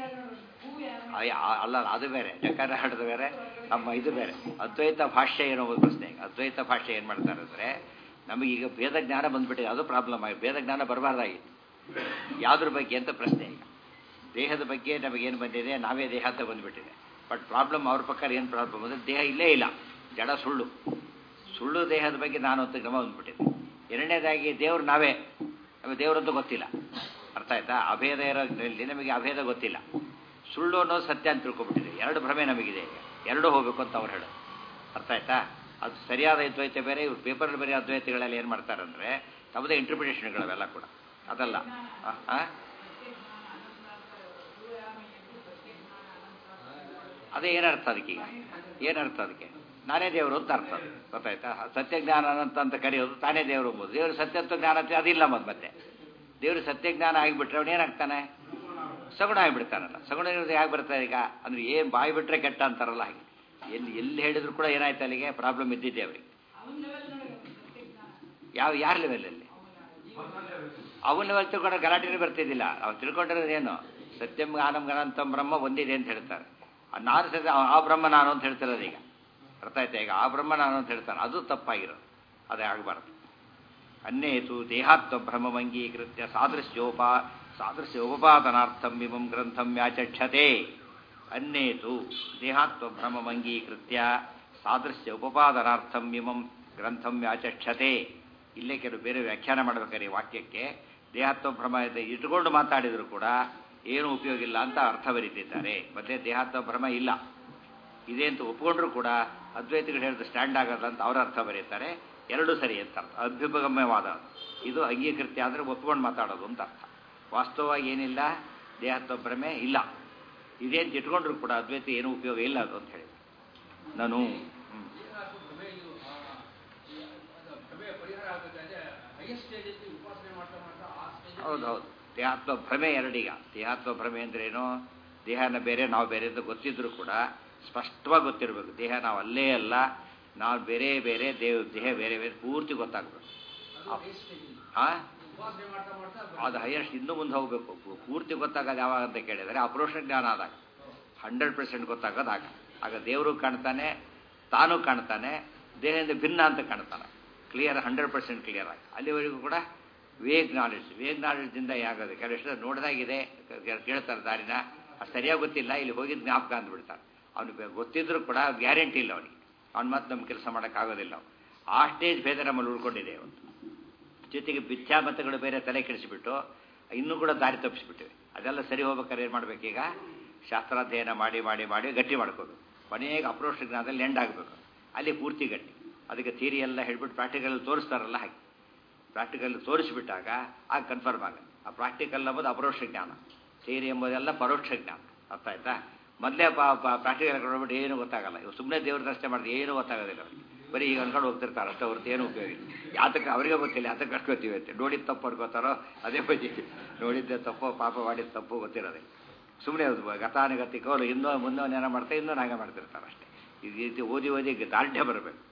ಅಲ್ಲ, ಅದು ಬೇರೆ. ಲೆಕ್ಕಾರ ಹಾಡೋದು ಬೇರೆ, ನಮ್ಮ ಇದು ಬೇರೆ. ಅದ್ವೈತ ಭಾಷ್ಯ ಏನೋ ಒಂದು ಪ್ರಶ್ನೆ. ಅದ್ವೈತ ಭಾಷ್ಯ ಏನು ಮಾಡ್ತಾರೆ ಅಂದರೆ, ನಮಗೀಗ ಭೇದ ಜ್ಞಾನ ಬಂದ್ಬಿಟ್ಟಿದೆ, ಅದು ಪ್ರಾಬ್ಲಮ್ ಆಗಿ. ಭೇದ ಜ್ಞಾನ ಬರಬಾರ್ದಾಗಿತ್ತು ಯಾವುದ್ರ ಬಗ್ಗೆ ಅಂತ ಪ್ರಶ್ನೆ. ಈಗ ದೇಹದ ಬಗ್ಗೆ ನಮಗೇನು ಬಂದಿದೆ, ನಾವೇ ದೇಹ ಅಂತ ಬಂದುಬಿಟ್ಟಿದೆ. ಬಟ್ ಪ್ರಾಬ್ಲಮ್ ಅವ್ರ ಪ್ರಕಾರ ಏನು ಪ್ರಾಬ್ಲಮ್ ಅಂದರೆ ದೇಹ ಇಲ್ಲೇ ಇಲ್ಲ, ಜಡ ಸುಳ್ಳು. ಸುಳ್ಳು ದೇಹದ ಬಗ್ಗೆ ನಾನು ಅಂತ ಗಮ ಬಂದುಬಿಟ್ಟಿದೆ. ಎರಡನೇದಾಗಿ ದೇವ್ರು ನಾವೇ, ನಮಗೆ ದೇವರಂತೂ ಗೊತ್ತಿಲ್ಲ. ಅರ್ಥ ಆಯ್ತಾ? ಅಭೇದ ಇರೋದ್ರಲ್ಲಿ ನಮಗೆ ಅಭೇದ ಗೊತ್ತಿಲ್ಲ. ಸುಳ್ಳು ಅನ್ನೋದು ಸತ್ಯ ಅಂತ ತಿಳ್ಕೊಬಿಟ್ಟಿದೆ. ಎರಡು ಭ್ರಮೆ ನಮಗಿದೆ, ಎರಡೂ ಹೋಗಬೇಕು ಅಂತ ಅವ್ರು ಹೇಳೋದು. ಅರ್ಥ ಆಯ್ತಾ? ಅದು ಸರಿಯಾದ ಅದ್ವೈತ ಬೇರೆ, ಇವ್ರು ಪೇಪರಲ್ಲಿ ಬೇರೆ ಅದ್ವೈತಗಳಲ್ಲಿ ಏನು ಮಾಡ್ತಾರಂದರೆ ತಮ್ಮದೇ ಇಂಟರ್ಪ್ರಿಟೇಷನ್ಗಳವೆಲ್ಲ ಕೂಡ ಅದಲ್ಲ. ಅದೇ ಏನರ್ಥ ಅದಕ್ಕೀಗ? ಏನರ್ಥ ಅದಕ್ಕೆ? ನಾನೇ ದೇವರು ಅಂತ ಅರ್ಥ. ಅದು ಗೊತ್ತಾಯ್ತಾ? ಸತ್ಯಜ್ಞಾನ ಅನಂತ ಅಂತ ಕರೆಯೋದು ತಾನೇ ದೇವರು ಎಂಬುದು. ದೇವರು ಸತ್ಯತ್ವ ಜ್ಞಾನ ಅಂತ ಅದಿಲ್ಲ. ಮತ್ತೆ ದೇವರು ಸತ್ಯಜ್ಞಾನ ಆಗಿಬಿಟ್ರೆ ಅವನು ಏನಾಗ್ತಾನೆ? ಸಗುಣ ಆಗಿಬಿಡ್ತಾನಲ್ಲ. ಸಗುಣ ಇರೋದು ಯಾಕೆ ಬರ್ತಾರೆ ಈಗ ಅಂದರೆ ಏನು ಬಾಯಿ ಬಿಟ್ಟರೆ ಕೆಟ್ಟ ಅಂತಾರಲ್ಲ ಹಾಗೆ. ಎಲ್ಲಿ ಹೇಳಿದ್ರು ಕೂಡ ಏನಾಯ್ತು ಅಲ್ಲಿಗೆ ಪ್ರಾಬ್ಲಮ್ ಇದ್ದಿದ್ದೆ ಅವರಿಗೆ. ಯಾರ ಲೆವೆಲಲ್ಲಿ? ಅವನ ಲೆವೆಲ್ ತಿಳ್ಕೊಂಡ್ರೆ ಗಲಾಟೆನೇ ಬರ್ತಿದ್ದಿಲ್ಲ. ಅವ್ರು ತಿಳ್ಕೊಂಡಿರೋದು ಏನು? ಸತ್ಯಂ ಜ್ಞಾನಂ ಗಣಂತಂ ಬ್ರಹ್ಮ ಒಂದಿದೆ ಅಂತ ಹೇಳ್ತಾರೆ. ನಾನು ಸತ್ಯ, ಆ ಬ್ರಹ್ಮ ನಾನು ಅಂತ ಹೇಳ್ತಿರೋದು ಈಗ. ಅರ್ಥ ಆಯ್ತಾ? ಈಗ ಆ ಬ್ರಹ್ಮ ನಾನು ಅಂತ ಹೇಳ್ತಾನೆ, ಅದು ತಪ್ಪಾಗಿರೋದು. ಅದೇ ಆಗಬಾರ್ದು. ಅನ್ಯೇತು ದೇಹಾತ್ವ ಭ್ರಮವಂಗೀಕೃತ್ಯ ಸಾದೃಶ್ಯೋಪಾದನಾರ್ಥಂ ಇಮಂ ಗ್ರಂಥಂ ವ್ಯಾಚಕ್ಷತೆ. ಅನ್ಯೇತು ದೇಹಾತ್ವ ಭ್ರಮವಂಗೀಕೃತ್ಯ ಸಾದೃಶ್ಯ ಉಪಪಾದನಾರ್ಥಂ ಇಮಂ ಗ್ರಂಥಂ ವ್ಯಾಚಕ್ಷತೆ. ಇಲ್ಲೇ ಕೆಲವು ಬೇರೆ ವ್ಯಾಖ್ಯಾನ ಮಾಡಬೇಕಾದ್ರೆ ಈ ವಾಕ್ಯಕ್ಕೆ ದೇಹಾತ್ವ ಭ್ರಮ ಇಟ್ಕೊಂಡು ಮಾತಾಡಿದ್ರು ಕೂಡ ಏನೂ ಉಪಯೋಗ ಇಲ್ಲ ಅಂತ ಅರ್ಥ ಬರೀತಿದ್ದಾರೆ. ಮತ್ತೆ ದೇಹಾತ್ವ ಭ್ರಮ ಇಲ್ಲ ಇದೆ ಅಂತ ಒಪ್ಕೊಂಡ್ರು ಕೂಡ ಅದ್ವೈತಗಳು ಹೇಳಿದ ಸ್ಟ್ಯಾಂಡ್ ಆಗೋದು ಅಂತ ಅವರ ಅರ್ಥ ಬರೀತಾರೆ. ಎರಡೂ ಸರಿ ಅಂತ ಅರ್ಥ. ಅಭ್ಯುಪಗಮ್ಯವಾದ ಇದು ಅಂಗೀಕೃತ್ಯ ಅಂದರೆ ಒಪ್ಕೊಂಡು ಮಾತಾಡೋದು ಅಂತ ಅರ್ಥ. ವಾಸ್ತವವಾಗಿ ಏನಿಲ್ಲ, ದೇಹತ್ವ ಭ್ರಮೆ ಇಲ್ಲ. ಇದೇ ಅಂತ ಇಟ್ಕೊಂಡ್ರು ಕೂಡ ಅದ್ವೈತ ಏನೂ ಉಪಯೋಗ ಇಲ್ಲ ಅದು ಅಂತ ಹೇಳಿ ನಾನು. ಹೌದೌದು, ದೇಹಾತ್ವ ಭ್ರಮೆ ಎರಡೀಗ. ದೇಹಾತ್ವ ಭ್ರಮೆ ಅಂದ್ರೇನು? ದೇಹನ ಬೇರೆ ನಾವು ಬೇರೆ ಅಂತ ಗೊತ್ತಿದ್ರು ಕೂಡ ಸ್ಪಷ್ಟವಾಗಿ ಗೊತ್ತಿರಬೇಕು. ದೇಹ ನಾವು ಅಲ್ಲೇ ಅಲ್ಲ, ನಾವು ಬೇರೆ ಬೇರೆ, ದೇಹ ಬೇರೆ ಬೇರೆ ಪೂರ್ತಿ ಗೊತ್ತಾಗಬೇಕು. ಅದು ಹೈಯೆಸ್ಟ್ ಇನ್ನೂ ಮುಂದೆ ಹೋಗಬೇಕು. ಪೂರ್ತಿ ಗೊತ್ತಾಗೋದು ಯಾವಾಗ ಅಂತ ಕೇಳಿದರೆ ಅಪರೋಕ್ಷ ಜ್ಞಾನ ಆದಾಗ 100% ಗೊತ್ತಾಗೋದು ಆಗ. ಆಗ ದೇವರು ಕಾಣ್ತಾನೆ, ತಾನು ಕಾಣ್ತಾನೆ, ದೇಹದಿಂದ ಭಿನ್ನ ಅಂತ ಕಾಣ್ತಾನೆ. ಕ್ಲಿಯರ್, 100% ಕ್ಲಿಯರ್ ಆಗಿ. ಅಲ್ಲಿವರೆಗೂ ಕೂಡ ವೇಗ್ ನಾಲೆಡ್ಜಿಂದ ಆಗೋದು. ಕೆಲವು ನೋಡಿದಾಗಿದೆ, ಕೇಳ್ತಾರೆ ದಾರಿನ, ಅದು ಸರಿಯಾಗಿ ಗೊತ್ತಿಲ್ಲ, ಇಲ್ಲಿ ಹೋಗಿದ್ದು ಜ್ಞಾಪಕ ಅಂದ್ಬಿಡ್ತಾರೆ. ಅವನಿಗೆ ಗೊತ್ತಿದ್ರು ಕೂಡ ಗ್ಯಾರಂಟಿ ಇಲ್ಲ ಅವನಿಗೆ. ಅವ್ನು ಮತ್ತೆ ನಮ್ಮ ಕೆಲಸ ಮಾಡೋಕ್ಕಾಗೋದಿಲ್ಲ. ಆ ಸ್ಟೇಜ್ ಭೇದ ನಮ್ಮಲ್ಲಿ ಉಳ್ಕೊಂಡಿದೆ ಅವತ್ತು. ಜೊತೆಗೆ ಮಿಥ್ಯಾಮತಗಳು ಬೇರೆ ತಲೆ ಕೆಡಿಸಿಬಿಟ್ಟು ಇನ್ನೂ ಕೂಡ ದಾರಿ ತಪ್ಪಿಸಿಬಿಟ್ಟಿವೆ. ಅದೆಲ್ಲ ಸರಿ ಹೋಗ್ಬೇಕಾದ್ರೆ ಏನು ಮಾಡಬೇಕೀಗ? ಶಾಸ್ತ್ರಾಧ್ಯಯನ ಮಾಡಿ ಮಾಡಿ ಮಾಡಿ ಗಟ್ಟಿ ಮಾಡ್ಕೋಬೇಕು. ಕೊನೆಗೆ ಅಪ್ರೋಕ್ಷ ಜ್ಞಾನದಲ್ಲಿ ಎಂಡ್ ಆಗಬೇಕು. ಅಲ್ಲಿ ಪೂರ್ತಿ ಗಟ್ಟಿ. ಅದಕ್ಕೆ ಥಿಯರಿ ಎಲ್ಲ ಹೇಳ್ಬಿಟ್ಟು ಪ್ರಾಕ್ಟಿಕಲ್ ತೋರಿಸ್ತಾರಲ್ಲ ಹಾಗೆ. ಪ್ರಾಕ್ಟಿಕಲ್ ತೋರಿಸಿಬಿಟ್ಟಾಗ ಆಗ ಕನ್ಫರ್ಮ್ ಆಗುತ್ತೆ. ಆ ಪ್ರಾಕ್ಟಿಕಲ್ ಎಂಬುದು ಅಪರೋಕ್ಷ ಜ್ಞಾನ, ಥಿಯರಿ ಎಂಬುದೆಲ್ಲ ಪರೋಕ್ಷ ಜ್ಞಾನ. ಅರ್ಥ ಆಯ್ತಾ? ಮೊದಲೇ ಪ್ರಾಕ್ಟಿಕಲ್ ಕೊಡ್ಬಿಟ್ಟು ಏನೂ ಗೊತ್ತಾಗಲ್ಲ. ಇವು ಸುಮ್ಮನೆ ದೇವ್ರ ದರ್ಶನ ಮಾಡಿದ್ರೆ ಏನೂ ಗೊತ್ತಾಗೋದಿಲ್ಲ ಅವರಿಗೆ. ಬರೀ ಈಗ ಅನ್ಕೊಂಡು ಹೋಗ್ತಿರ್ತಾರೆ ಅಷ್ಟೇ ಹೊರತು ಏನೂ ಉಪಯೋಗ ಇಲ್ಲ. ಯಾತಕ್ಕೆ ಅವರಿಗೆ ಗೊತ್ತಿಲ್ಲ, ಯಾತಕ್ಕೆ ಅರ್ಕೋತೀವಿ ಅಂತ. ನೋಡಿದ ತಪ್ಪು ಅನ್ಕೋತಾರೋ ಅದೇ ಬಜ್ಜಿ, ನೋಡಿದ್ದೆ ತಪ್ಪು, ಪಾಪ ಮಾಡಿದ ತಪ್ಪು ಗೊತ್ತಿರೋದೆ. ಸುಮ್ಮನೆ ಗತಾನುಗತಿಕೋ ಇನ್ನೂ ಮುಂದೋನೇನೋ ಮಾಡ್ತಾರೆ, ಇನ್ನೂ ನಾಗೆ ಮಾಡ್ತಿರ್ತಾರೆ ಅಷ್ಟೇ. ಈ ರೀತಿ ಓದಿ ದಾರ್ಢ್ಯ ಬರಬೇಕು.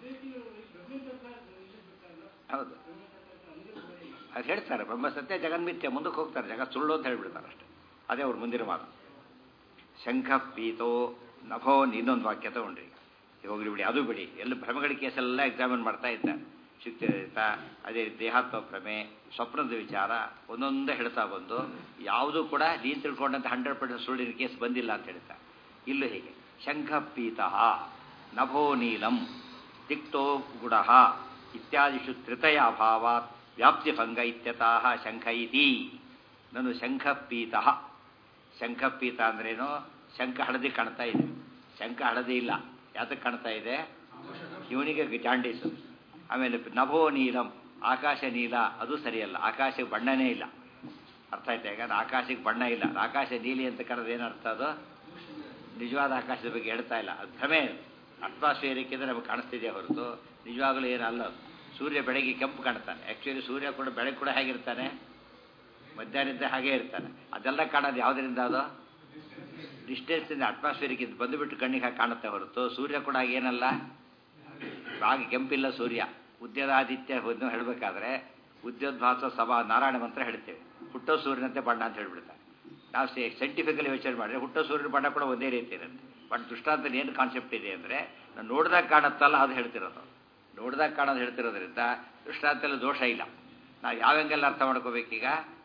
ಹೌದು, ಅದು ಹೇಳ್ತಾರೆ ಬ್ರಹ್ಮ ಸತ್ಯ ಜಗನ್ಮಿತ್ಯ, ಮುಂದಕ್ಕೆ ಹೋಗ್ತಾರೆ, ಜಗತ್ ಸುಳ್ಳು ಅಂತ ಹೇಳ್ಬಿಡ್ತಾರೆ ಅಷ್ಟೇ. ಅದೇ ಅವ್ರು ಮುಂದಿನ ಮಾತು. ಶಂಖ ಪೀತೋ ನಭೋ, ಇನ್ನೊಂದು ವಾಕ್ಯ ತಗೊಂಡ್ರಿ. ಹೋಗ್ಲಿ ಬಿಡಿ, ಅದು ಬಿಡಿ. ಎಲ್ಲ ಭ್ರಮೆಗಳ ಕೇಸೆಲ್ಲ ಎಕ್ಸಾಮಿನ್ ಮಾಡ್ತಾ ಇದ್ದಾರೆ. ಶುಕ್ತಿರಹಿತ, ಅದೇ ದೇಹಾತ್ಮ ಭ್ರಮೆ, ಸ್ವಪ್ನದ ವಿಚಾರ ಒಂದೊಂದೇ ಹೇಳ್ತಾ ಬಂದು ಯಾವುದೂ ಕೂಡ ನೀನು ತಿಳ್ಕೊಂಡಂತೆ 100% ಸುಳ್ಳಿನ ಕೇಸ್ ಬಂದಿಲ್ಲ ಅಂತ ಹೇಳ್ತಾರೆ. ಇಲ್ಲೂ ಹೀಗೆ ಶಂಖ ಪೀತಃ ನಭೋ ನೀಲಂ ತಿಕ್ತೋ ಗುಡಃ ಇತ್ಯಾದಿಷು ತ್ರಿತಯ ಅಭಾವಾತ್ ವ್ಯಾಪ್ತಿಭಂಗ ಇತ್ಯತಃ ಶಂಖ ಇತಿ. ನಾನು ಶಂಖಪೀತಃ. ಶಂಖಪೀತ ಅಂದ್ರೇನು? ಶಂಖ ಹಳದಿ ಕಾಣ್ತಾ ಇದೆ, ಶಂಖ ಹಳದಿ ಇಲ್ಲ. ಯಾತಕ್ಕೆ ಕಾಣ್ತಾ ಇದೆ? ಇವನಿಗೆ ಜಾಂಡೀಸು. ಆಮೇಲೆ ನಭೋ ನೀಲಂ, ಆಕಾಶ ನೀಲ, ಅದು ಸರಿಯಲ್ಲ. ಆಕಾಶಕ್ಕೆ ಬಣ್ಣನೇ ಇಲ್ಲ. ಅರ್ಥ ಆಯ್ತಾ? ಈಗ ಆಕಾಶಕ್ಕೆ ಬಣ್ಣ ಇಲ್ಲ, ಆಕಾಶ ನೀಲಿ ಅಂತ ಕರೆದು ಏನರ್ಥ? ಅದು ನಿಜವಾದ ಆಕಾಶದ ಬಗ್ಗೆ ಹೇಳ್ತಾ ಇಲ್ಲ, ಅದು ಭ್ರಮೆ. ಅಟ್ಮಾಸ್ಫಿಯರಿಕ್ಕಿಂದ ನಮಗೆ ಕಾಣಿಸ್ತಿದೆಯೇ ಹೊರತು ನಿಜವಾಗಲೂ ಏನಲ್ಲ. ಸೂರ್ಯ ಬೆಳಗ್ಗೆ ಕೆಂಪು ಕಾಣ್ತಾನೆ, ಆ್ಯಕ್ಚುಲಿ ಸೂರ್ಯ ಕೂಡ ಬೆಳಗ್ಗೆ ಕೂಡ ಹೇಗಿರ್ತಾನೆ? ಮಧ್ಯಾಹ್ನದಿಂದ ಹಾಗೇ ಇರ್ತಾನೆ. ಅದೆಲ್ಲ ಕಾಣೋದು ಯಾವುದರಿಂದ? ಅದು ಡಿಸ್ಟೆನ್ಸಿಂದ, ಅಟ್ಮಾಸ್ಫಿಯರಿಗೆ ಇದು ಬಂದುಬಿಟ್ಟು ಕಣ್ಣಿಗೆ ಹಾಗೆ ಕಾಣುತ್ತೆ ಹೊರತು ಸೂರ್ಯ ಕೂಡ ಏನಲ್ಲ, ಹಾಗೆ ಕೆಂಪಿಲ್ಲ ಸೂರ್ಯ. ಉದ್ಯದಾದಿತ್ಯ ಹೇಳಬೇಕಾದ್ರೆ ಉದ್ಯೋದ್ಭಾಸ ಸಭಾ ನಾರಾಯಣ ಮಂತ್ರ ಹೇಳ್ತೇವೆ. ಹುಟ್ಟೋ ಸೂರ್ಯನಂತೆ ಬಣ್ಣ ಅಂತ ಹೇಳ್ಬಿಡ್ತಾರೆ. ನಾವು ಸೈಂಟಿಫಿಕಲಿ ಯೋಚನೆ ಮಾಡಿದ್ರೆ ಹುಟ್ಟೋ ಸೂರ್ಯನ ಬಣ್ಣ ಕೂಡ ಒಂದೇ ರೀತಿ ಇರುತ್ತೆ. ಬಟ್ ದೃಷ್ಟಾಂತದಲ್ಲಿ ಏನು ಕಾನ್ಸೆಪ್ಟ್ ಇದೆ ಅಂದರೆ, ನಾನು ನೋಡಿದಾಗ ಕಾಣುತ್ತಲ್ಲ ಅದು ಹೇಳ್ತಿರೋದು. ನೋಡಿದಾಗ ಕಾಣೋದು ಹೇಳ್ತಿರೋದ್ರಿಂದ ದೃಷ್ಟಾಂತದಲ್ಲಿ ದೋಷ ಇಲ್ಲ. ನಾವು ಯಾವ ಹೆಂಗೆಲ್ಲ ಅರ್ಥ ಮಾಡ್ಕೋಬೇಕೀಗ?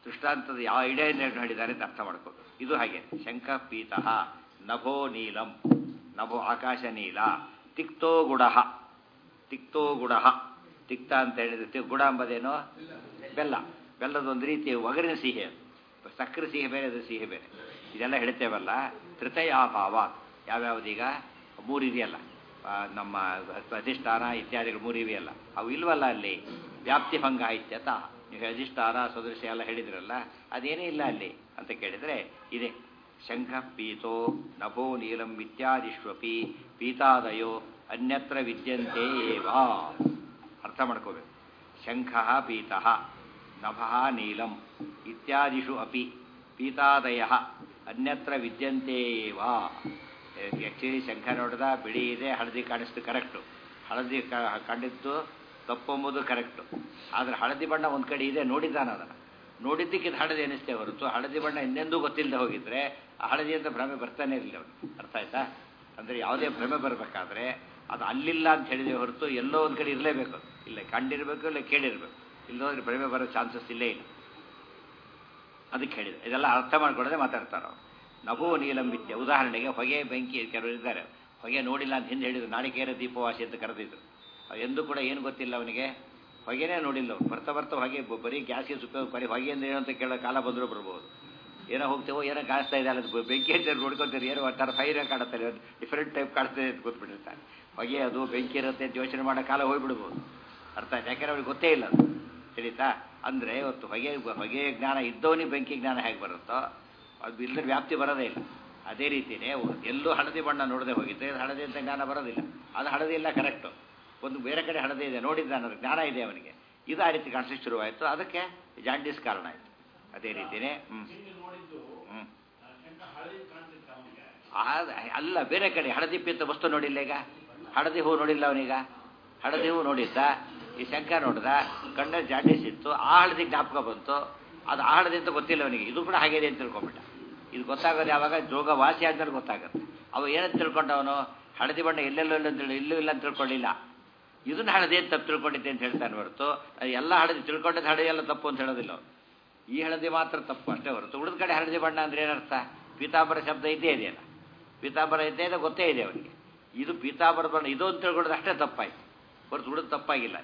ದೃಷ್ಟಾಂತದ ಯಾವ ಐಡಿಯಾದಿಂದ ಹೇಳಿದ್ದಾರೆ ಅಂತ ಅರ್ಥ ಮಾಡ್ಕೋಬೇಕು. ಇದು ಹಾಗೆ ಶಂಖ ಪೀತಃ ನಭೋ ನೀಲಂ, ನಭೋ ಆಕಾಶ ನೀಲ, ತಿಕ್ತೋ ಗುಡ, ತಿಕ್ತೋ ಗುಡ, ತಿಕ್ತ ಅಂತ ಹೇಳಿದ್ರೆ ಗುಡ ಎಂಬುದೇನೋ ಬೆಲ್ಲ, ಬೆಲ್ಲದೊಂದು ರೀತಿ ಒಗರಿನ ಸಿಹಿ, ಸಕ್ಕರೆ ಸಿಹಿ ಬೇರೆ, ಅದು ಸಿಹಿ ಬೇರೆ. ಇದೆಲ್ಲ ಹೇಳ್ತೇವಲ್ಲ. ತೃತೀಯಾಭಾವ ಯಾವ್ಯಾವುದೀಗ ಮೂರಿದೆಯಲ್ಲ, ನಮ್ಮ ಅಧಿಷ್ಠಾನ ಇತ್ಯಾದಿಗಳು ಮೂರಿವೆಯಲ್ಲ, ಅವು ಇಲ್ವಲ್ಲ ಅಲ್ಲಿ. ವ್ಯಾಪ್ತಿ ಭಂಗ ಇತ್ಯತ, ನೀವು ಅಧಿಷ್ಠಾನ ಸದೃಶ ಎಲ್ಲ ಹೇಳಿದ್ರಲ್ಲ, ಅದೇನೇ ಇಲ್ಲ ಅಲ್ಲಿ ಅಂತ ಕೇಳಿದರೆ ಇದೆ. ಶಂಖ ಪೀತೋ ನಭೋ ನೀಲಂ ಇತ್ಯಾದಿಷ್ವಪಿ ಪೀತಾದಯೋ ಅನ್ಯತ್ರ ವಿದ್ಯಂತೆ ಏವ. ಅರ್ಥ ಮಾಡ್ಕೋಬೇಕು. ಶಂಖ ಪೀತಃ ನಭಃ ನೀಲಂ ಇತ್ಯಾದಿಷು ಅಪಿ ಪೀತಾದಯ ಅನ್ಯತ್ರ ವಿದ್ಯಂತೆ ಏವ. ಆ್ಯಕ್ಚುಲಿ ಶಂಖ ನೋಡಿದ ಬಿಳಿ ಇದೆ, ಹಳದಿ ಕಾಣಿಸ್ತು, ಕರೆಕ್ಟು. ಹಳದಿ ಕಂಡಿದ್ದು ತಪ್ಪೊಂಬುದು ಕರೆಕ್ಟು. ಆದರೆ ಹಳದಿ ಬಣ್ಣ ಒಂದು ಕಡೆ ಇದೆ, ನೋಡಿದ್ದಾನೆ ಅದನ್ನು. ನೋಡಿದ್ದಕ್ಕೆ ಇದು ಹಳದಿ ಅನ್ನಿಸ್ತೇ ಹೊರತು ಹಳದಿ ಬಣ್ಣ ಇನ್ನೆಂದೂ ಗೊತ್ತಿಲ್ಲದೆ ಹೋಗಿದ್ರೆ ಆ ಹಳದಿ ಅಂತ ಭ್ರಮೆ ಬರ್ತಾನೆ ಇರಲಿಲ್ಲ ಅವನು. ಅರ್ಥ ಆಯ್ತಾ? ಅಂದರೆ ಯಾವುದೇ ಭ್ರಮೆ ಬರಬೇಕಾದ್ರೆ ಅದು ಅಲ್ಲಿಲ್ಲ ಅಂತ ಹೇಳಿದೆ ಹೊರತು ಎಲ್ಲೋ ಒಂದು ಕಡೆ ಇರಲೇಬೇಕು. ಇಲ್ಲ ಕಂಡಿರಬೇಕು, ಇಲ್ಲ ಕೇಳಿರಬೇಕು. ಇಲ್ಲೋದ್ರೆ ಭ್ರಮೆ ಬರೋ ಚಾನ್ಸಸ್ ಇಲ್ಲೇ ಇಲ್ಲ. ಅದಕ್ಕೆ ಹೇಳಿದೆ. ಇದೆಲ್ಲ ಅರ್ಥ ಮಾಡ್ಕೊಳ್ಳೋದೇ ಮಾತಾಡ್ತಾರೆ ಅವರು. ನಭೋ ನೀಲಂ ವಿದ್ಯೆ. ಉದಾಹರಣೆಗೆ ಹೊಗೆ ಬೆಂಕಿ ಕೆಲವರು ಇದ್ದಾರೆ, ಹೊಗೆ ನೋಡಿಲ್ಲ ಅಂತ ಹಿಂದೆ ಹೇಳಿದ್ರು, ನಾಳಿಕೇರ ದೀಪವಾಸಿ ಅಂತ ಕರೆದಿದ್ರು. ಎಂದೂ ಕೂಡ ಏನು ಗೊತ್ತಿಲ್ಲ ಅವನಿಗೆ, ಹೊಗೆನೇ ನೋಡಿಲ್ಲ. ಬರ್ತಾ ಬರ್ತಾ ಹೊಗೆ ಬರೀ ಗ್ಯಾಸ್ಗೆ ಉಪಯೋಗ, ಬರೀ ಹೊಗೆ ಅಂದ್ರೆ ಏನು ಅಂತ ಕೇಳೋ ಕಾಲ ಬಂದರೂ ಬರ್ಬೋದು. ಏನೋ ಹೋಗ್ತೇವೋ ಏನೋ ಕಾಣಿಸ್ತಾ ಇದೆ ಅಲ್ಲ, ಬೆಂಕಿ ಅಂತ ನೋಡ್ಕೊತೀರಿ, ಏನೋ ಒಂಥರ ಫೈರ್ ಕಾಣುತ್ತಾರೆ, ಡಿಫ್ರೆಂಟ್ ಟೈಪ್ ಕಾಣಿಸ್ತದೆ ಅಂತ ಕೂತ್ಬಿಟ್ಟಿರ್ತಾರೆ. ಹೊಗೆ ಅದು ಬೆಂಕಿ ಇರುತ್ತೆ ಅಂತ ಯೋಚನೆ ಮಾಡೋ ಕಾಲ ಹೋಗ್ಬಿಡ್ಬೋದು. ಅರ್ಥ ಆಯ್ತು? ಯಾಕೆಂದ್ರೆ ಅವ್ರಿಗೆ ಗೊತ್ತೇ ಇಲ್ಲ ಅದು. ತಿಳಿತಾ? ಅಂದರೆ ಇವತ್ತು ಹೊಗೆ ಜ್ಞಾನ ಇದ್ದವನಿಗೆ ಬೆಂಕಿ ಜ್ಞಾನ ಹೇಗೆ ಬರುತ್ತೋ ಅದು ಇಲ್ಲದ್ರೆ ವ್ಯಾಪ್ತಿ ಬರೋದೇ ಇಲ್ಲ. ಅದೇ ರೀತಿಯೇ ಎಲ್ಲೂ ಹಳದಿ ಬಣ್ಣ ನೋಡದೆ ಹೋಗಿದ್ದರೆ ಹಳದಿ ಅಂತ ಜ್ಞಾನ ಬರೋದಿಲ್ಲ. ಅದು ಹಳದಿ ಇಲ್ಲ, ಕರೆಕ್ಟು. ಒಂದು ಬೇರೆ ಕಡೆ ಹಳದಿ ಇದೆ, ನೋಡಿದ್ದಾನೆ, ಜ್ಞಾನ ಇದೆ ಅವನಿಗೆ. ಇದು ಆ ರೀತಿ ಕಾಣಿಸ್ಲಿಕ್ಕೆ ಶುರುವಾಯಿತು, ಅದಕ್ಕೆ ಜಾಂಡೀಸ್ ಕಾರಣ ಆಯಿತು. ಅದೇ ರೀತಿಯೇ ಅಲ್ಲ, ಬೇರೆ ಕಡೆ ಹಳದಿ ಪೀತ ವಸ್ತು ನೋಡಿಲ್ಲ. ಈಗ ಹಳದಿ ಹೂ ನೋಡಿಲ್ಲ ಅವನೀಗ. ಹಳದಿ ಹೂ ನೋಡಿದ್ದ, ಈ ಶಂಖ ನೋಡಿದ, ಕಣ್ಣ ಜಾಂಡೀಸ್ ಇತ್ತು, ಆ ಹಳದಿ ಜ್ಞಾಪಕ ಬಂತು. ಅದು ಆ ಹಳದಿ ಅಂತ ಗೊತ್ತಿಲ್ಲ ಅವನಿಗೆ. ಇದು ಕೂಡ ಹಾಗೇನೆ ಅಂತ ತಿಳ್ಕೊಂಬಿಟ್ಟ. ಇದು ಗೊತ್ತಾಗೋದು ಯಾವಾಗ ರೋಗ ವಾಸಿ ಆದ್ಮೇಲೆ ಗೊತ್ತಾಗುತ್ತೆ. ಅವ ಏನಂತ ತಿಳ್ಕೊಂಡವನು, ಹಳದಿ ಬಣ್ಣ ಎಲ್ಲೆಲ್ಲೋ ಇಲ್ಲ ಅಂತೇಳಿ, ಇಲ್ಲೂ ಇಲ್ಲ ಅಂತ ತಿಳ್ಕೊಳ್ಳಿಲ್ಲ. ಇದನ್ನ ಹಳದಿ ಅಂತ ತಪ್ಪು ತಿಳ್ಕೊಂಡಿದ್ದೆ ಅಂತ ಹೇಳ್ತಾನೆ ಹೊರತು ಎಲ್ಲ ಹಳದಿ ತಿಳ್ಕೊಂಡಿದ್ದು ಹಳದಿ ಎಲ್ಲ ತಪ್ಪು ಅಂತ ಹೇಳೋದಿಲ್ಲ ಅವನು. ಈ ಹಳದಿ ಮಾತ್ರ ತಪ್ಪು ಅಷ್ಟೇ ಹೊರತು ಉಳಿದ ಕಡೆ ಹಳದಿ ಬಣ್ಣ ಅಂದ್ರೆ ಏನರ್ಥ? ಪೀತಾಂಬರ ಶಬ್ದ ಇದ್ದೇ ಇದೆಯಲ್ಲ, ಪೀತಾಂಬರ ಇದ್ದೇ ಇದೆ, ಗೊತ್ತೇ ಇದೆ ಅವನಿಗೆ. ಇದು ಪೀತಾಂಬರ ಬಣ್ಣ ಇದು ಅಂತ ತಿಳ್ಕೊಳ್ಳೋದು ಅಷ್ಟೇ ತಪ್ಪಾಯ್ತು ಹೊರತು ಉಳಿದು ತಪ್ಪಾಗಿಲ್ಲ.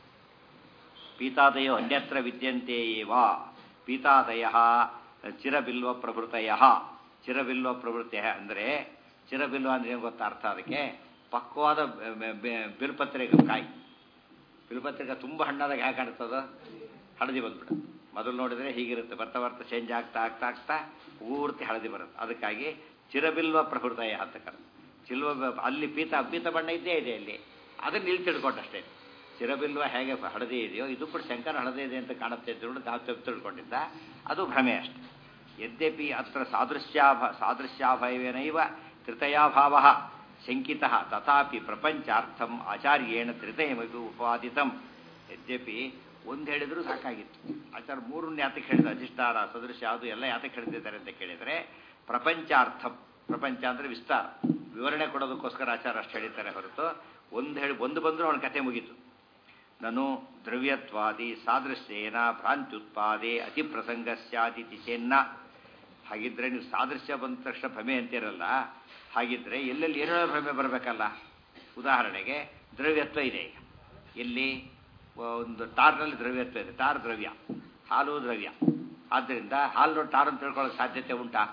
ಪೀತಾದಯೋ ಅನ್ಯತ್ರ ವಿದ್ಯಂತೆ ವಾ. ಪೀತಾದಯ ಚಿರಬಿಲ್ವ ಪ್ರಭೃತಯ. ಚಿರಬಿಲ್ವ ಪ್ರವೃತ್ತಿಯ ಅಂದರೆ ಚಿರಬಿಲ್ವ ಅಂದ್ರೆ ಏನು ಗೊತ್ತಾ ಅರ್ಥ? ಅದಕ್ಕೆ ಪಕ್ವಾದ ಬಿಲ್ಪತ್ರೆಗೆ ಕಾಯಿ. ಬಿಲ್ಪತ್ರೆಗೆ ತುಂಬ ಹಣ್ಣಾದಾಗ ಹೇಗೆ ಕಾಣ್ತದೋ ಹಳದಿ ಬಂದ್ಬಿಡುತ್ತೆ. ಮೊದಲು ನೋಡಿದರೆ ಹೀಗಿರುತ್ತೆ, ಬರ್ತಾ ಬರ್ತಾ ಚೇಂಜ್ ಆಗ್ತಾ ಆಗ್ತಾ ಆಗ್ತಾ ಪೂರ್ತಿ ಹಳದಿ ಬರುತ್ತೆ. ಅದಕ್ಕಾಗಿ ಚಿರಬಿಲ್ವ ಪ್ರಭೃತಯ ಅಂತ ಕರೆದು. ಅಲ್ಲಿ ಪೀತ ಬಣ್ಣ ಇದ್ದೇ ಇದೆ ಅಲ್ಲಿ, ಅದನ್ನು ಇಲ್ಲಿ ತಿಳ್ಕೊಂಡಷ್ಟೇ. ಚಿರಬಿಲ್ವ ಹೇಗೆ ಹಳದಿ ಇದೆಯೋ ಇದು ಕೂಡ ಶಂಕರ ಹಳದಿ ಇದೆ ಅಂತ ಕಾಣುತ್ತೆ ಅಂತ ನಾವು ತಿಳ್ಕೊಂಡಿದ್ದ, ಅದು ಭ್ರಮೆ ಅಷ್ಟೆ. ಯದ್ಯಪಿ ಅತ್ರ ಸಾದೃಶ್ಯಾಭಯವೇನೈವ ತೃತೀಯಾಭಾವ ಶಂಕಿತ ತಥಾಪಿ ಪ್ರಪಂಚಾರ್ಥಂ ಆಚಾರ್ಯೇಣ ತೃತೀಯಮಪಿ ಉಪಾದಿತಂ. ಯದ್ಯಪಿ ಒಂದು ಹೇಳಿದ್ರು ಸಾಕಾಗಿತ್ತು. ಆಚಾರ್ಯ ಮೂರನ್ನು ಯಾತಕ್ಕೆ ಹೇಳಿದ? ಅಧಿಷ್ಠಾನ ಸದೃಶ್ಯ ಅದು ಎಲ್ಲ ಯಾತಕ್ಕೆ ಹೇಳ್ತಿದ್ದಾರೆ ಅಂತ ಕೇಳಿದರೆ ಪ್ರಪಂಚಾರ್ಥಂ. ಪ್ರಪಂಚ ಅಂದರೆ ವಿಸ್ತಾರ, ವಿವರಣೆ ಕೊಡೋದಕ್ಕೋಸ್ಕರ ಆಚಾರ್ಯ ಅಷ್ಟು ಹೇಳಿದ್ದಾರೆ ಹೊರತು ಒಂದು ಬಂದರೂ ಅವನ ಕಥೆ ಮುಗೀತು. ನನು ದ್ರವ್ಯತ್ವಾದಿ ಸಾದೃಶ್ಯೇನ ಭ್ರಾಂತ್ಯುತ್ಪಾದೆ ಅತಿ ಪ್ರಸಂಗ ಸ್ಯಾದಿತಿ ಚೆನ್ನ. ಹಾಗಿದ್ರೆ ನೀವು ಸಾದೃಶ್ಯ ಬಂದ ತಕ್ಷಣ ಭ್ರಮೆ ಅಂತಿರಲ್ಲ, ಹಾಗಿದ್ರೆ ಎಲ್ಲೆಲ್ಲಿ ಏನೋ ಭ್ರಮೆ ಬರಬೇಕಲ್ಲ. ಉದಾಹರಣೆಗೆ ದ್ರವ್ಯತ್ವ ಇದೆ. ಈಗ ಎಲ್ಲಿ ಒಂದು ಟಾರ್ನಲ್ಲಿ ದ್ರವ್ಯತ್ವ ಇದೆ, ಟಾರ್ ದ್ರವ್ಯ, ಹಾಲು ದ್ರವ್ಯ. ಆದ್ದರಿಂದ ಹಾಲು ಟಾರ್ ಅಂತ ತಿಳ್ಕೊಳ್ಳೋಕೆ ಸಾಧ್ಯತೆ ಉಂಟಾ?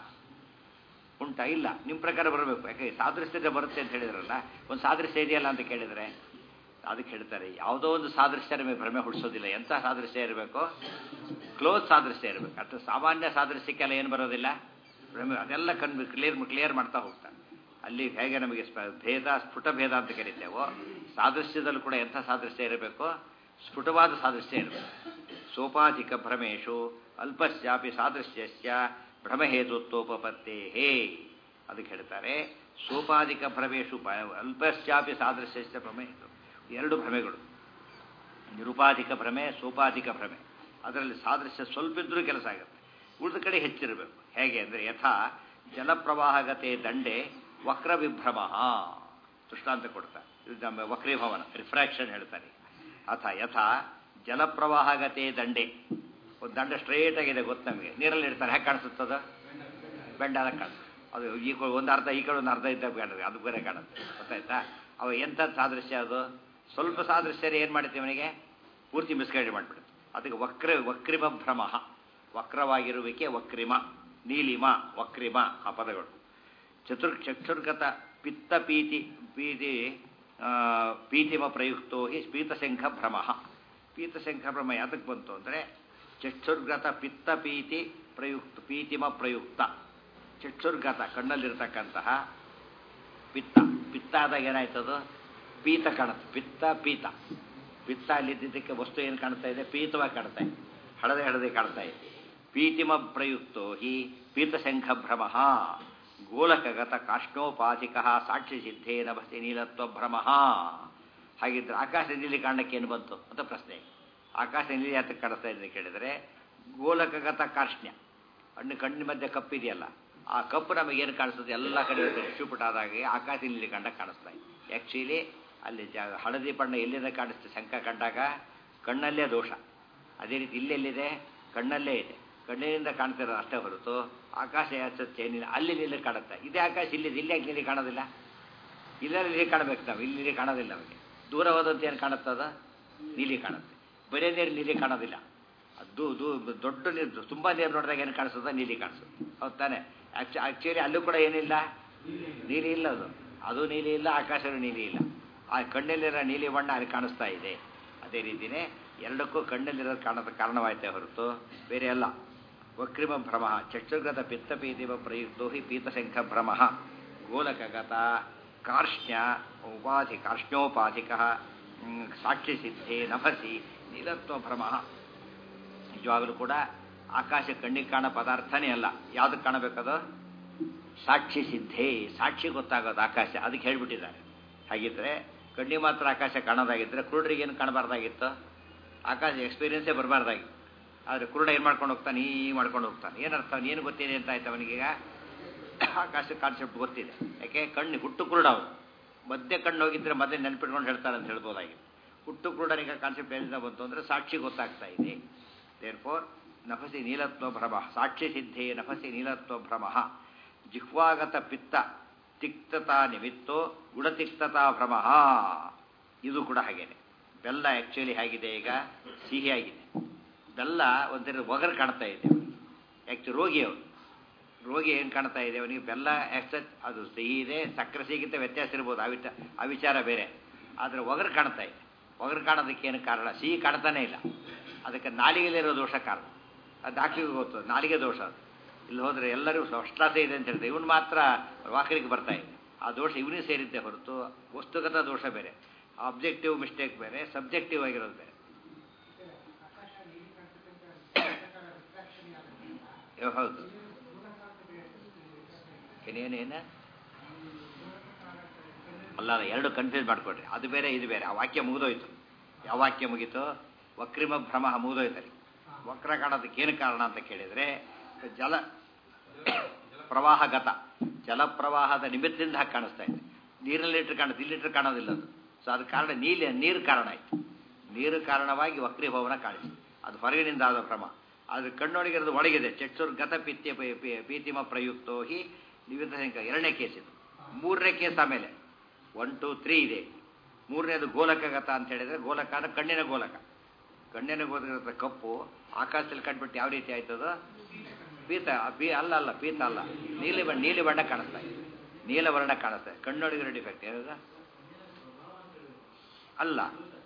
ಇಲ್ಲ. ನಿಮ್ಮ ಪ್ರಕಾರ ಬರಬೇಕು. ಯಾಕೆ ಸಾದೃಶ್ಯತೆ ಬರುತ್ತೆ ಅಂತ ಹೇಳಿದ್ರಲ್ಲ, ಒಂದು ಸಾದೃಶ್ಯ ಇದೆಯಲ್ಲ ಅಂತ ಕೇಳಿದರೆ ಅದಕ್ಕೆ ಹೇಳ್ತಾರೆ ಯಾವುದೋ ಒಂದು ಸಾದೃಶ್ಯ ನಮಗೆ ಭ್ರಮೆ ಹುಡಿಸೋದಿಲ್ಲ. ಎಂಥ ಸಾದೃಶ್ಯ ಇರಬೇಕು? ಕ್ಲೋಸ್ ಸಾದೃಶ್ಯ ಇರಬೇಕು. ಅಥವಾ ಸಾಮಾನ್ಯ ಸಾದೃಶ್ಯಕ್ಕೆಲ್ಲ ಏನು ಬರೋದಿಲ್ಲ ಭ್ರಮೆ, ಅದೆಲ್ಲ ಕ್ಲಿಯರ್ ಮಾಡ್ತಾ ಹೋಗ್ತಾನೆ. ಅಲ್ಲಿ ಹೇಗೆ ನಮಗೆ ಭೇದ ಸ್ಫುಟ ಭೇದ ಅಂತ ಕರಿತೇವೋ, ಸಾದೃಶ್ಯದಲ್ಲೂ ಕೂಡ ಎಂಥ ಸಾದೃಶ್ಯ ಇರಬೇಕು? ಸ್ಫುಟವಾದ ಸಾದೃಶ್ಯ ಇರಬೇಕು. ಸೋಪಾಧಿಕ ಭ್ರಮೇಶು ಅಲ್ಪಸ್ಯಾಪಿ ಸಾದೃಶ್ಯಸ್ಯ ಭ್ರಮಹೇತುತ್ವೋಪತ್ತೇ. ಅದಕ್ಕೆ ಹೇಳ್ತಾರೆ ಸೋಪಾಧಿಕ ಭ್ರಮೇಶು ಅಲ್ಪಸ್ಯಾಪಿ ಸಾದೃಶ್ಯಸ್ಯ ಭ್ರಮಹೇತು. ಎರಡು ಭ್ರಮೆಗಳು, ನಿರುಪಾಧಿಕ ಭ್ರಮೆ, ಸೋಪಾಧಿಕ ಭ್ರಮೆ. ಅದರಲ್ಲಿ ಸಾದೃಶ್ಯ ಸ್ವಲ್ಪ ಇದ್ರೂ ಕೆಲಸ ಆಗುತ್ತೆ, ಉಳಿದ ಕಡೆ ಹೆಚ್ಚಿರಬೇಕು. ಹೇಗೆ ಅಂದರೆ ಯಥಾ ಜಲಪ್ರವಾಹಗತೆ ದಂಡೆ ವಕ್ರ ವಿಭ್ರಮ. ದೃಷ್ಟಾಂತ ಕೊಡ್ತಾರೆ. ಇದು ನಮ್ಮ ವಕ್ರೀಭವನ ರಿಫ್ರಾಕ್ಷನ್ ಹೇಳ್ತಾರೆ. ಯಥಾ ಜಲಪ್ರವಾಹಗತೆ ದಂಡೆ, ಒಂದು ದಂಡ ಸ್ಟ್ರೇಟ್ ಆಗಿದೆ ಗೊತ್ತು ನಮಗೆ, ನೀರಲ್ಲಿ ಇಡ್ತಾರೆ ಹೇಗೆ ಕಾಣಿಸುತ್ತದ? ಬೆಂಡಾದ ಕಾಣಿಸುತ್ತೆ. ಅದು ಈ ಒಂದು ಅರ್ಧ ಈ ಕಡೆ ಒಂದು ಅರ್ಧ ಇದ್ದಾಗ ಕಾಣುತ್ತೆ, ಅದು ಬೇರೆ ಕಾಣುತ್ತೆ. ಗೊತ್ತಾಯ್ತಾ? ಅವ ಎಂಥದ್ದು ಸಾದೃಶ್ಯ ಅದು? ಸ್ವಲ್ಪ ಸಾದೃಶ್ಯ ಏನು ಮಾಡುತ್ತೆ ಅವನಿಗೆ ಪೂರ್ತಿ ಮಿಸ್ಗೈಡ್ ಮಾಡಿಬಿಡುತ್ತೆ. ಅದಕ್ಕೆ ವಕ್ರಿಮ ಭ್ರಮ, ವಕ್ರವಾಗಿರುವಿಕೆ ವಕ್ರಿಮ, ನೀಲಿಮ, ವಕ್ರಿಮ ಆ ಪದಗಳು. ಚಕ್ಷುರ್ಗತ ಪಿತ್ತ ಪೀತಿಮ ಪ್ರಯುಕ್ತೋ ಹಿ ಪೀತಶಂಖ ಭ್ರಮ. ಪೀತಶಂಖ ಭ್ರಮ ಯಾತಕ್ಕೆ ಬಂತು ಅಂದರೆ ಚಕ್ಷುರ್ಗತ ಪಿತ್ತ ಪೀತಿಮ ಪ್ರಯುಕ್ತ. ಚಕ್ಷುರ್ಗತ ಕಣ್ಣಲ್ಲಿರ್ತಕ್ಕಂತಹ ಪಿತ್ತ ಆದಾಗ ಏನಾಯ್ತದು? ಪೀತ ಕಾಣುತ್ತೆ. ಪಿತ್ತ ಅಲ್ಲಿದ್ದಕ್ಕೆ ವಸ್ತು ಏನು ಕಾಣ್ತಾ ಇದೆ? ಪೀತವಾಗಿ ಕಾಣ್ತಾ ಇದೆ, ಹಳದೆ ಕಾಣ್ತಾ ಇದೆ. ಪೀತಿಮ ಪ್ರಯುಕ್ತೋ ಹಿ ಪೀತಶಂಖ ಭ್ರಮ. ಗೋಲಕಗತ ಕಾಷ್ಣೋಪಾಧಿಕ ಸಾಕ್ಷಿ ಸಿದ್ಧೇನ ಭಸಿ ನೀಲತ್ವ ಭ್ರಮ. ಹಾಗಿದ್ರೆ ಆಕಾಶ ನೀಲಿ ಕಾರಣಕ್ಕೆ ಏನು ಬಂತು ಅಂತ ಪ್ರಶ್ನೆ. ಆಕಾಶ ನೀಲಿ ಯಾತಕ್ಕೆ ಕಾಣಿಸ್ತಾ ಇದೆ ಕೇಳಿದರೆ ಗೋಲಕಗತ ಕಾರ್ಷ್ಣ್ಯ, ಕಣ್ಣಿನ ಮಧ್ಯೆ ಕಪ್ಪಿದೆಯಲ್ಲ, ಆ ಕಪ್ಪು ನಮಗೇನು ಕಾಣಿಸ್ತದೆ? ಎಲ್ಲ ಕಡೆ ಡಿಸ್ಟ್ರಿಬ್ಯೂಟ್ ಆದಾಗೆ ಆಕಾಶ ನೀಲಿ ಕಂಡ ಕಾಣಿಸ್ತಾ ಇದೆ. ಆ್ಯಕ್ಚುಲಿ ಅಲ್ಲಿ ಹಳದಿ ಬಣ್ಣ ಎಲ್ಲಿಂದ ಕಾಣಿಸ್ತದೆ? ಶಂಕ ಕಂಡಾಗ ಕಣ್ಣಲ್ಲೇ ದೋಷ. ಅದೇ ರೀತಿ ಇಲ್ಲೆಲ್ಲಿದೆ? ಕಣ್ಣಲ್ಲೇ ಇದೆ. ಕಣ್ಣಿನಿಂದ ಕಾಣ್ತಿರೋದು ಅಷ್ಟೇ ಹೊರತು ಆಕಾಶ ಏನಿಲ್ಲ, ಅಲ್ಲಿ ನೀಲಿ ಕಾಣುತ್ತೆ. ಇದೇ ಆಕಾಶ ಇಲ್ಲಿದೆ, ಇಲ್ಲಿ ಯಾಕೆ ನೀಲಿ ಕಾಣೋದಿಲ್ಲ? ಇಲ್ಲೆಲ್ಲ ನೀಲಿ ಕಾಣಬೇಕು ನಾವು, ಇಲ್ಲಿ ನೀಲಿ ಕಾಣೋದಿಲ್ಲ ನಮಗೆ. ದೂರ ಹೋದಂತೆ ಏನು ಕಾಣುತ್ತದ? ನೀಲಿ ಕಾಣುತ್ತೆ. ಬರೇ ನೀರು ನೀಲಿ ಕಾಣೋದಿಲ್ಲ. ಅದು ದೊಡ್ಡ ನೀರು, ತುಂಬ ನೀರು ನೋಡಿದಾಗ ಏನು ಕಾಣಿಸ್ತದ? ನೀಲಿ ಕಾಣಿಸುತ್ತೆ. ಹೌದು ತಾನೆ? ಆ್ಯಕ್ಚುಲಿ ಅಲ್ಲೂ ಕೂಡ ಏನಿಲ್ಲ, ನೀಲಿ ಇಲ್ಲ. ಅದು ನೀಲಿ ಇಲ್ಲ, ಆಕಾಶನೂ ನೀಲಿ ಇಲ್ಲ. ಆ ಕಣ್ಣಲ್ಲಿರೋ ನೀಲಿ ಬಣ್ಣ ಅಲ್ಲಿ ಕಾಣಿಸ್ತಾ ಇದೆ. ಅದೇ ರೀತಿಯೇ ಎರಡಕ್ಕೂ ಕಣ್ಣಲ್ಲಿರೋದು ಕಾರಣವಾಯ್ತೇ ಹೊರತು ಬೇರೆ ಅಲ್ಲ. ವಕ್ರಿಮ ಭ್ರಮ ಚಕ್ಷುರ್ಗತ ಪಿತ್ತಪೀತಿಮ ಪ್ರಯುಕ್ತೋ ಹಿ ಪೀತಶಂಖ ಭ್ರಮ. ಗೋಲಕಗತ ಕಾರ್ಷ್ಣ್ಯ ಕಾರ್ಷ್ಣ್ಯೋಪಾಧಿಕ ಸಾಕ್ಷಿ ಸಿದ್ಧೇ ನಭಸಿ ನೀಲತ್ವ ಭ್ರಮ. ನಿಜವಾಗಲೂ ಕೂಡ ಆಕಾಶ ಕಣ್ಣಿಗೆ ಕಾಣೋ ಪದಾರ್ಥನೇ ಅಲ್ಲ. ಯಾವುದಕ್ಕೆ ಕಾಣಬೇಕದು? ಸಾಕ್ಷಿ ಸಿದ್ಧೇ, ಸಾಕ್ಷಿ ಗೊತ್ತಾಗೋದು ಆಕಾಶ. ಅದಕ್ಕೆ ಹೇಳಿಬಿಟ್ಟಿದ್ದಾರೆ. ಹಾಗಿದ್ರೆ ಕಣ್ಣಿಗೆ ಮಾತ್ರ ಆಕಾಶ ಕಾಣೋದಾಗಿದ್ದರೆ ಕುರುಡ್ರಿಗೇನು ಕಾಣಬಾರ್ದಾಗಿತ್ತು? ಆಕಾಶ ಎಕ್ಸ್ಪೀರಿಯನ್ಸೇ ಬರಬಾರ್ದಾಗಿತ್ತು. ಆದರೆ ಕುರುಡ ಏನು ಮಾಡ್ಕೊಂಡು ಹೋಗ್ತಾನೆ? ಮಾಡ್ಕೊಂಡು ಹೋಗ್ತಾನೆ. ಏನರ್ಥ? ಏನು ಗೊತ್ತಿದೆ ಅಂತ ಆಯ್ತು ಅವನಿಗೀಗ? ಆಕಾಶ ಕಾನ್ಸೆಪ್ಟ್ ಗೊತ್ತಿದೆ. ಯಾಕೆ? ಕಣ್ಣು ಹುಟ್ಟು ಕುರುಡ ಅವರು. ಮಧ್ಯೆ ಕಣ್ಣು ಹೋಗಿದ್ರೆ ಮೊದಲೇ ನೆನಪಿಟ್ಕೊಂಡು ಹೇಳ್ತಾರೆ ಅಂತ ಹೇಳ್ಬೋದಾಗಿತ್ತು. ಹುಟ್ಟು ಕುರುಡನಿಗೆ ಕಾನ್ಸೆಪ್ಟ್ ಎಲ್ಲಿಂದ ಬಂತು ಅಂದರೆ ಸಾಕ್ಷಿ ಗೊತ್ತಾಗ್ತಾ ಇದೆ. ದೇರ್ಫೋರ್ ನಫಸಿ ನೀಲತ್ವ ಭ್ರಮ ಸಾಕ್ಷಿ ಸಿದ್ಧೇ ನಫಸಿ ನೀಲತ್ವ ಭ್ರಮ. ಜಿಹ್ವಾಗತ ಪಿತ್ತ ತಿಕ್ತತಾ ನಿಮಿತ್ತೋ ಗುಣತಿಕ್ತತಾ ಭ್ರಮ. ಇದು ಕೂಡ ಹಾಗೇನೆ. ಬೆಲ್ಲ ಆ್ಯಕ್ಚುಲಿ ಹೇಗಿದೆ? ಈಗ ಸಿಹಿಯಾಗಿದೆ. ಬೆಲ್ಲ ಒಂಥರ ಒಗರು ಕಾಣ್ತಾ ಇದೆ. ಆ್ಯಕ್ಚುಲಿ ರೋಗಿ ಏನು ಕಾಣ್ತಾ ಇದೆ ಅವನಿಗೆ? ಬೆಲ್ಲ ಅದು ಸಿಹಿ ಇದೆ, ಸಕ್ಕರೆ ಸಿಹಿಗಿಂತ ವ್ಯತ್ಯಾಸ ಇರ್ಬೋದು, ಆ ವಿಚಾರ ಬೇರೆ. ಆದರೆ ಒಗರು ಕಾಣ್ತಾ ಇದೆ. ಒಗರು ಕಾಣೋದಕ್ಕೆ ಏನು ಕಾರಣ? ಸಿಹಿ ಕಾಣ್ತಾನೇ ಇಲ್ಲ. ಅದಕ್ಕೆ ನಾಲಿಗೆಯಲ್ಲಿರೋ ದೋಷ ಕಾರಣ. ಅದು ಡಾಕ್ಟ್ರಿಗೆ ಗೊತ್ತು, ನಾಲಿಗೆ ದೋಷ. ಇಲ್ಲಿ ಹೋದರೆ ಎಲ್ಲರೂ ಅಷ್ಟಾಸೆ ಇದೆ ಅಂತ ಹೇಳ್ತಾರೆ, ಇವನು ಮಾತ್ರ ವಾಕರಿಗೆ ಬರ್ತಾ ಇದೆ. ಆ ದೋಷ ಇವನಿಗೆ ಸೇರಿದ್ದೆ ಹೊರತು ವಸ್ತುಗತ ದೋಷ ಬೇರೆ. ಆಬ್ಜೆಕ್ಟಿವ್ ಮಿಸ್ಟೇಕ್ ಬೇರೆ, ಸಬ್ಜೆಕ್ಟಿವ್ ಆಗಿರೋದು ಬೇರೆ. ಹೌದು. ಏನೇನೇನು ಅಲ್ಲ, ಎರಡು ಕನ್ಫ್ಯೂಸ್ ಮಾಡಿಕೊಡ್ರಿ. ಅದು ಬೇರೆ ಇದು ಬೇರೆ. ಆ ವಾಕ್ಯ ಮುಗಿದೋಯ್ತು. ಯಾವ ವಾಕ್ಯ ಮುಗೀತು? ವಕ್ರಿಮ ಭ್ರಮ ಮುಗಿದೋಯ್ತಲ್ಲಿ. ವಕ್ರ ಕಾಣೋದಕ್ಕೆ ಏನು ಕಾರಣ ಅಂತ ಕೇಳಿದರೆ ಜಲ ಪ್ರವಾಹಗತ, ಜಲಪ್ರವಾಹದ ನಿಮಿತ್ತದಿಂದ ಹಾಗೆ ಕಾಣಿಸ್ತಾ ಇದೆ. ನೀರಿನಲ್ಲಿಟ್ಟರೆ ಕಾಣುತ್ತೆ, ಇಲ್ಲಿಟ್ಟರೆ ಕಾಣೋದಿಲ್ಲ ಅದು. ಸೊ ಅದು ಕಾರಣ ನೀರು ಕಾರಣ ಆಯಿತು. ನೀರು ಕಾರಣವಾಗಿ ವಕ್ರೀಭವನ ಕಾಣಿಸಿ ಅದು ಹೊರಗಿನಿಂದ ಆದ ಭ್ರಮ. ಆದರೆ ಕಣ್ಣೊಳಗಿರೋದು ಒಳಗಿದೆ. ಚಕ್ಷುರ್ಗತ ಪೀತಿಮ ಪ್ರಯುಕ್ತೋ ಹಿ ನಿವಿಧ ಸಂಖ್ಯೆ. ಎರಡನೇ ಕೇಸ್ ಇದು. ಮೂರನೇ ಕೇಸ್ ಆಮೇಲೆ 1, 2, 3 ಇದೆ. ಮೂರನೇದು ಗೋಲಕಗತ ಅಂತ ಹೇಳಿದರೆ, ಗೋಲಕ ಅಂದರೆ ಕಣ್ಣಿನ ಗೋಲಕ. ಕಣ್ಣಿನ ಗೋಲಕ ಕಪ್ಪು ಆಕಾಶದಲ್ಲಿ ಕಂಡುಬಿಟ್ಟು ಯಾವ ರೀತಿ ಆಯ್ತದ? ಪೀತ ಅಲ್ಲ, ಪೀತ ಅಲ್ಲ, ನೀಲಿ ಬಣ್ಣ ಕಾಣಿಸ್ತಾ ಇದೆ, ನೀಲವರ್ಣ ಕಾಣಿಸ್ತಾ ಇದೆ. ಕಣ್ಣೊಳಗಿರೋ ಡಿಫೆಕ್ಟ್ ಏನದ? ಅಲ್ಲ,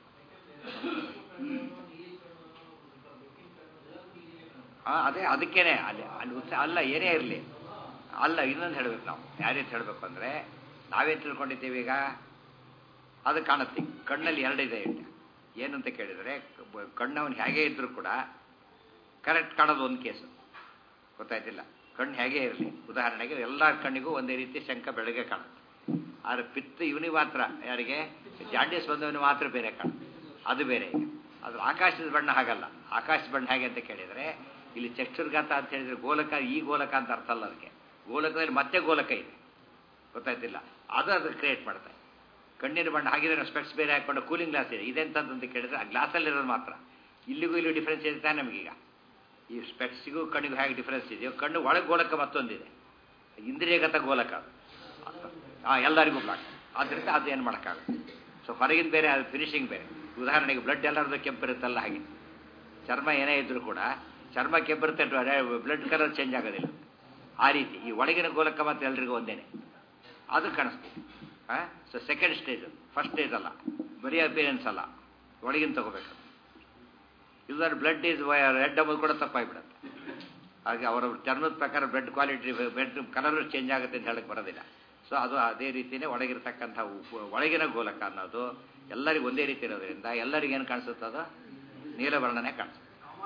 ಅದೇ ಅದಕ್ಕೇನೆ ಅಲ್ಲಿ ಅಲ್ಲ, ಏನೇ ಇರಲಿ ಅಲ್ಲ. ಇನ್ನೊಂದು ಹೇಳ್ಬೇಕು ನಾವು. ಯಾವ ರೀತಿ ಹೇಳಬೇಕು ಅಂದರೆ, ನಾವೇನು ತಿಳ್ಕೊಂಡಿದ್ದೀವಿ ಈಗ? ಅದು ಕಾಣುತ್ತೆ. ಕಣ್ಣಲ್ಲಿ ಎರಡಿದೆ. ಏನಂತ ಕೇಳಿದರೆ, ಕಣ್ಣವನು ಹೇಗೆ ಇದ್ದರೂ ಕೂಡ ಕರೆಕ್ಟ್ ಕಾಣೋದು ಒಂದು ಕೇಸು. ಗೊತ್ತಾಯ್ತಿಲ್ಲ? ಕಣ್ಣು ಹೇಗೆ ಇರಲಿ, ಉದಾಹರಣೆಗೆ ಎಲ್ಲ ಕಣ್ಣಿಗೂ ಒಂದೇ ರೀತಿ ಶಂಕ ಬೆಳಗ್ಗೆ ಕಾಣುತ್ತೆ. ಆದರೆ ಪಿತ್ತ ಇವನಿಗೆ ಮಾತ್ರ, ಯಾರಿಗೆ ಜಾಂಡೀಸ್ ಬಂದವನು ಮಾತ್ರ ಬೇರೆ ಕಾಣುತ್ತೆ. ಅದು ಬೇರೆ. ಆದರೆ ಆಕಾಶದ ಬಣ್ಣ ಹಾಗಲ್ಲ. ಆಕಾಶದ ಬಣ್ಣ ಹೇಗೆ ಅಂತ ಕೇಳಿದರೆ, ಇಲ್ಲಿ ಚಕ್ಷುರ್ಗತ ಅಂತ ಹೇಳಿದರೆ ಗೋಲಕ, ಈ ಗೋಲಕ ಅಂತ ಅರ್ಥ ಅಲ್ಲ. ಅದಕ್ಕೆ ಗೋಲಕದಲ್ಲಿ ಮತ್ತೆ ಗೋಲಕ ಇದೆ. ಗೊತ್ತಾಯ್ತಿಲ್ಲ? ಅದು ಕ್ರಿಯೇಟ್ ಮಾಡ್ತಾರೆ. ಕಣ್ಣಿನ ಬಣ್ಣ ಹಾಗಿದ್ರೆ ಸ್ಪೆಕ್ಸ್ ಬೇರೆ ಹಾಕ್ಕೊಂಡು ಕೂಲಿಂಗ್ ಗ್ಲಾಸ್ ಇದೆ. ಇದೆಂತಂತ ಕೇಳಿದರೆ ಆ ಗ್ಲಾಸಲ್ಲಿರೋದು ಮಾತ್ರ. ಇಲ್ಲಿಗೂ ಡಿಫ್ರೆನ್ಸ್ ಇದೆ ತಾನೆ ನಮಗೀಗ. ಈ ಸ್ಪೆಕ್ಸಿಗೂ ಕಣ್ಣಿಗೂ ಹೇಗೆ ಡಿಫ್ರೆನ್ಸ್ ಇದೆಯೋ ಕಣ್ಣು ಒಳಗೆ ಗೋಲಕ ಮತ್ತೊಂದಿದೆ, ಇಂದ್ರಿಯಗತ ಗೋಲಕ ಎಲ್ಲರಿಗೂ ಬ್ಲಾಕ್. ಆದ್ದರಿಂದ ಅದು ಏನು ಮಾಡೋಕ್ಕಾಗುತ್ತೆ. ಸೊ ಹೊರಗಿನ ಬೇರೆ, ಅದು ಫಿನಿಶಿಂಗ್ ಬೇರೆ. ಉದಾಹರಣೆಗೆ ಬ್ಲಡ್ ಎಲ್ಲರದ್ದು ಕೆಂಪಿರುತ್ತಲ್ಲ, ಹಾಗೆ ಚರ್ಮ ಏನೇ ಇದ್ರೂ ಕೂಡ ಚರ್ಮ ಕೆಂಪಿರುತ್ತೆ, ಬ್ಲಡ್ ಕಲರ್ ಚೇಂಜ್ ಆಗೋದಿಲ್ಲ. ಆ ರೀತಿ ಈ ಒಳಗಿನ ಗೋಲಕ ಮತ್ತು ಎಲ್ರಿಗೂ ಒಂದೇನೆ, ಅದು ಕಾಣಿಸ್ತೀವಿ. So second stage, first stage ಅಲ್ಲ, ಬರೀ ಅಪಿಯರೆನ್ಸ್ ಅಲ್ಲ, ಒಳಗಿನ ತಗೋಬೇಕು. ಇಲ್ಲಾಂದ್ರೆ ಬ್ಲಡ್ ಈಸ್ ರೆಡ್ ಅಂಬುದು ಕೂಡ ತಪ್ಪಾಗಿಬಿಡುತ್ತೆ. ಹಾಗೆ ಅವರ ಚರ್ಮದ ಪ್ರಕಾರ blood quality, blood colour change ಆಗುತ್ತೆ ಅಂತ ಹೇಳಕ್ಕೆ ಬರೋದಿಲ್ಲ. ಸೊ ಅದು ಅದೇ ರೀತಿಯೇ ಒಳಗಿರ್ತಕ್ಕಂಥ ಒಳಗಿನ ಗೋಲಕ ಅನ್ನೋದು ಎಲ್ಲರಿಗೂ ಒಂದೇ ರೀತಿ ಇರೋದ್ರಿಂದ ಎಲ್ಲರಿಗೇನು ಕಾಣಿಸುತ್ತೆ, ಅದು ನೀಲವರ್ಣನೆ ಕಾಣಿಸುತ್ತೆ.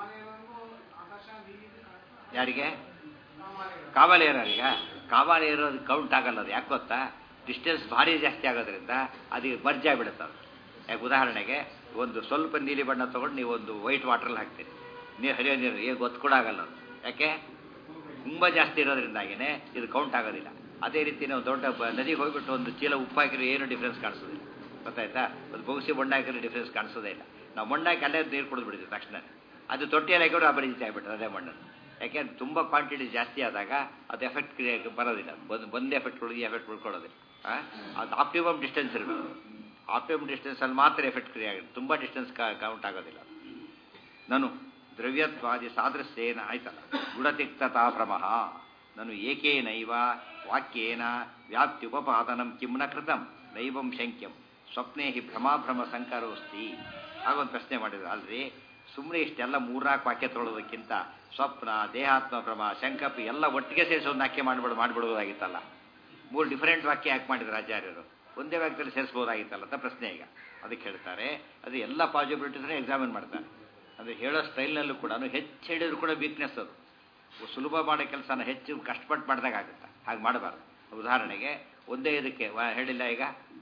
ಯಾರಿಗೆ? ಕಾವಲೇರರಿಗೆ. ಕಾವಲೇರೋದು ಕೌಂಟ್ ಆಗಲ್ಲ. ಅದು ಯಾಕೆ ಗೊತ್ತಾ? ಡಿಸ್ಟೆನ್ಸ್ ಭಾರಿ ಜಾಸ್ತಿ ಆಗೋದ್ರಿಂದ ಅದು ಮರ್ಜ್ ಆಗಿಬಿಡುತ್ತೆ. ಅದು ಯಾಕೆ? ಉದಾಹರಣೆಗೆ ಒಂದು ಸ್ವಲ್ಪ ನೀಲಿ ಬಣ್ಣ ತೊಗೊಂಡು ನೀವು ಒಂದು ವೈಟ್ ವಾಟ್ರಲ್ಲಿ ಹಾಕ್ತೀರಿ, ನೀರು ಹರಿಯೋ ನೀರು ಏನು ಗೊತ್ತು ಕೂಡ ಆಗಲ್ಲ. ಅದು ಯಾಕೆ? ತುಂಬ ಜಾಸ್ತಿ ಇರೋದ್ರಿಂದಾಗೇ ಇದು ಕೌಂಟ್ ಆಗೋದಿಲ್ಲ. ಅದೇ ರೀತಿ ನಾವು ದೊಡ್ಡ ನದಿಗೆ ಹೋಗ್ಬಿಟ್ಟು ಒಂದು ಚೀಲ ಉಪ್ಪು ಹಾಕಿದ್ರೆ ಏನು ಡಿಫ್ರೆನ್ಸ್ ಕಾಣಿಸೋದಿಲ್ಲ, ಗೊತ್ತಾಯ್ತಾ? ಒಂದು ಬೊಗಸಿ ಮಣ್ಣು ಹಾಕಿದ್ರೆ ಡಿಫ್ರೆನ್ಸ್ ಕಾಣಿಸೋದೇ ಇಲ್ಲ. ನಾವು ಮಣ್ಣು ಹಾಕಿ ಅಲ್ಲೇ ನೀರು ಕುಡಿದು ಬಿಡ್ತೀವಿ ತಕ್ಷಣ. ಅದು ತೊಟ್ಟಿಯಲ್ಲಿ ಹಾಕಿದ್ರು ಅಪರಿಚಿತ ಆಗಿಬಿಟ್ಟು ಅದೇ ಮಣ್ಣನ್ನು. ಯಾಕೆಂದ್ರೆ ತುಂಬ ಕ್ವಾಂಟಿಟಿ ಜಾಸ್ತಿ ಆದಾಗ ಅದು ಎಫೆಕ್ಟ್ ಕ್ರಿಯೆ ಬರೋದಿಲ್ಲ, ಬಂದು ಎಫೆಕ್ಟ್ಗಳು ಈ ಎಫೆಕ್ಟ್ ಉಳ್ಕೊಳ್ಳೋದಿಲ್ಲ. ಅದು ಆಪ್ಟಿಮಮ್ ಡಿಸ್ಟೆನ್ಸ್ ಇರಬೇಕು. ಆಪ್ಟಿಮಮ್ ಡಿಸ್ಟೆನ್ಸಲ್ಲಿ ಮಾತ್ರ ಎಫೆಕ್ಟ್ ಕ್ರಿಯೆ ಆಗುತ್ತೆ, ತುಂಬ ಡಿಸ್ಟೆನ್ಸ್ ಕೌಂಟ್ ಆಗೋದಿಲ್ಲ. ನಾನು ದ್ರವ್ಯತ್ವಾದಿ ಸಾದೃಶ್ಯೇನ ಆಯ್ತಲ್ಲ, ಗುಣತಿಕ್ತತಾ ಭ್ರಮಃ ನಾನು ಏಕೇನೈವ ವಾಕ್ಯೇನ ವ್ಯಾಪ್ತಿ ಉಪಪಾದನಂ ಕಿಮ್ನ ಕೃತಂ ನೈವಂ ಶಂಕ್ಯಂ ಸ್ವಪ್ನೇ ಹಿ ಭ್ರಮಾಭ್ರಮ ಸಂಕರೋಸ್ತಿ. ಹಾಗೊಂದು ಪ್ರಶ್ನೆ ಮಾಡಿದ್ರು, ಅಲ್ರಿ ಸುಮ್ಮನೆ ಇಷ್ಟೆಲ್ಲ 3-4 ವಾಕ್ಯ ತೊಗೊಳ್ಳೋದಕ್ಕಿಂತ ಸ್ವಪ್ನ, ದೇಹಾತ್ಮ ಭ್ರಮ, ಶಂಕಪಿ ಎಲ್ಲ ಒಟ್ಟಿಗೆ ಸೇರಿಸಿ ಒಂದು ವಾಕ್ಯ ಮಾಡಿಬಿಡೋದಾಗಿತ್ತಲ್ಲ. 3 ಡಿಫರೆಂಟ್ ವಾಕ್ಯ ಯಾಕೆ ಮಾಡಿದ್ರು ಆಚಾರ್ಯರು? ಒಂದೇ ವಾಕ್ಯದಲ್ಲಿ ಸೇರಿಸ್ಬೋದಾಗಿತ್ತಲ್ಲ ಅಂತ ಪ್ರಶ್ನೆ. ಈಗ ಅದಕ್ಕೆ ಹೇಳ್ತಾರೆ, ಅದು ಎಲ್ಲ ಪಾಸಿಬಿಲಿಟೀಸ್ನ ಎಕ್ಸಾಮಿನ್ ಮಾಡ್ತಾರೆ. ಅಂದರೆ ಹೇಳೋ ಸ್ಟೈಲ್ನಲ್ಲೂ ಕೂಡ ಹೆಚ್ಚು ಹೇಳಿದ್ರು ಕೂಡ ವೀಕ್ನೆಸ್. ಅದು ಸುಲಭ ಮಾಡೋ ಕೆಲಸನ ಹೆಚ್ಚು ಕಷ್ಟಪಟ್ಟು ಮಾಡಿದಾಗ ಆಗುತ್ತೆ, ಹಾಗೆ ಮಾಡಬಾರ್ದು. ಉದಾಹರಣೆಗೆ ಒಂದೇ ಇದಕ್ಕೆ ಹೇಳಿಲ್ಲ, ಈಗ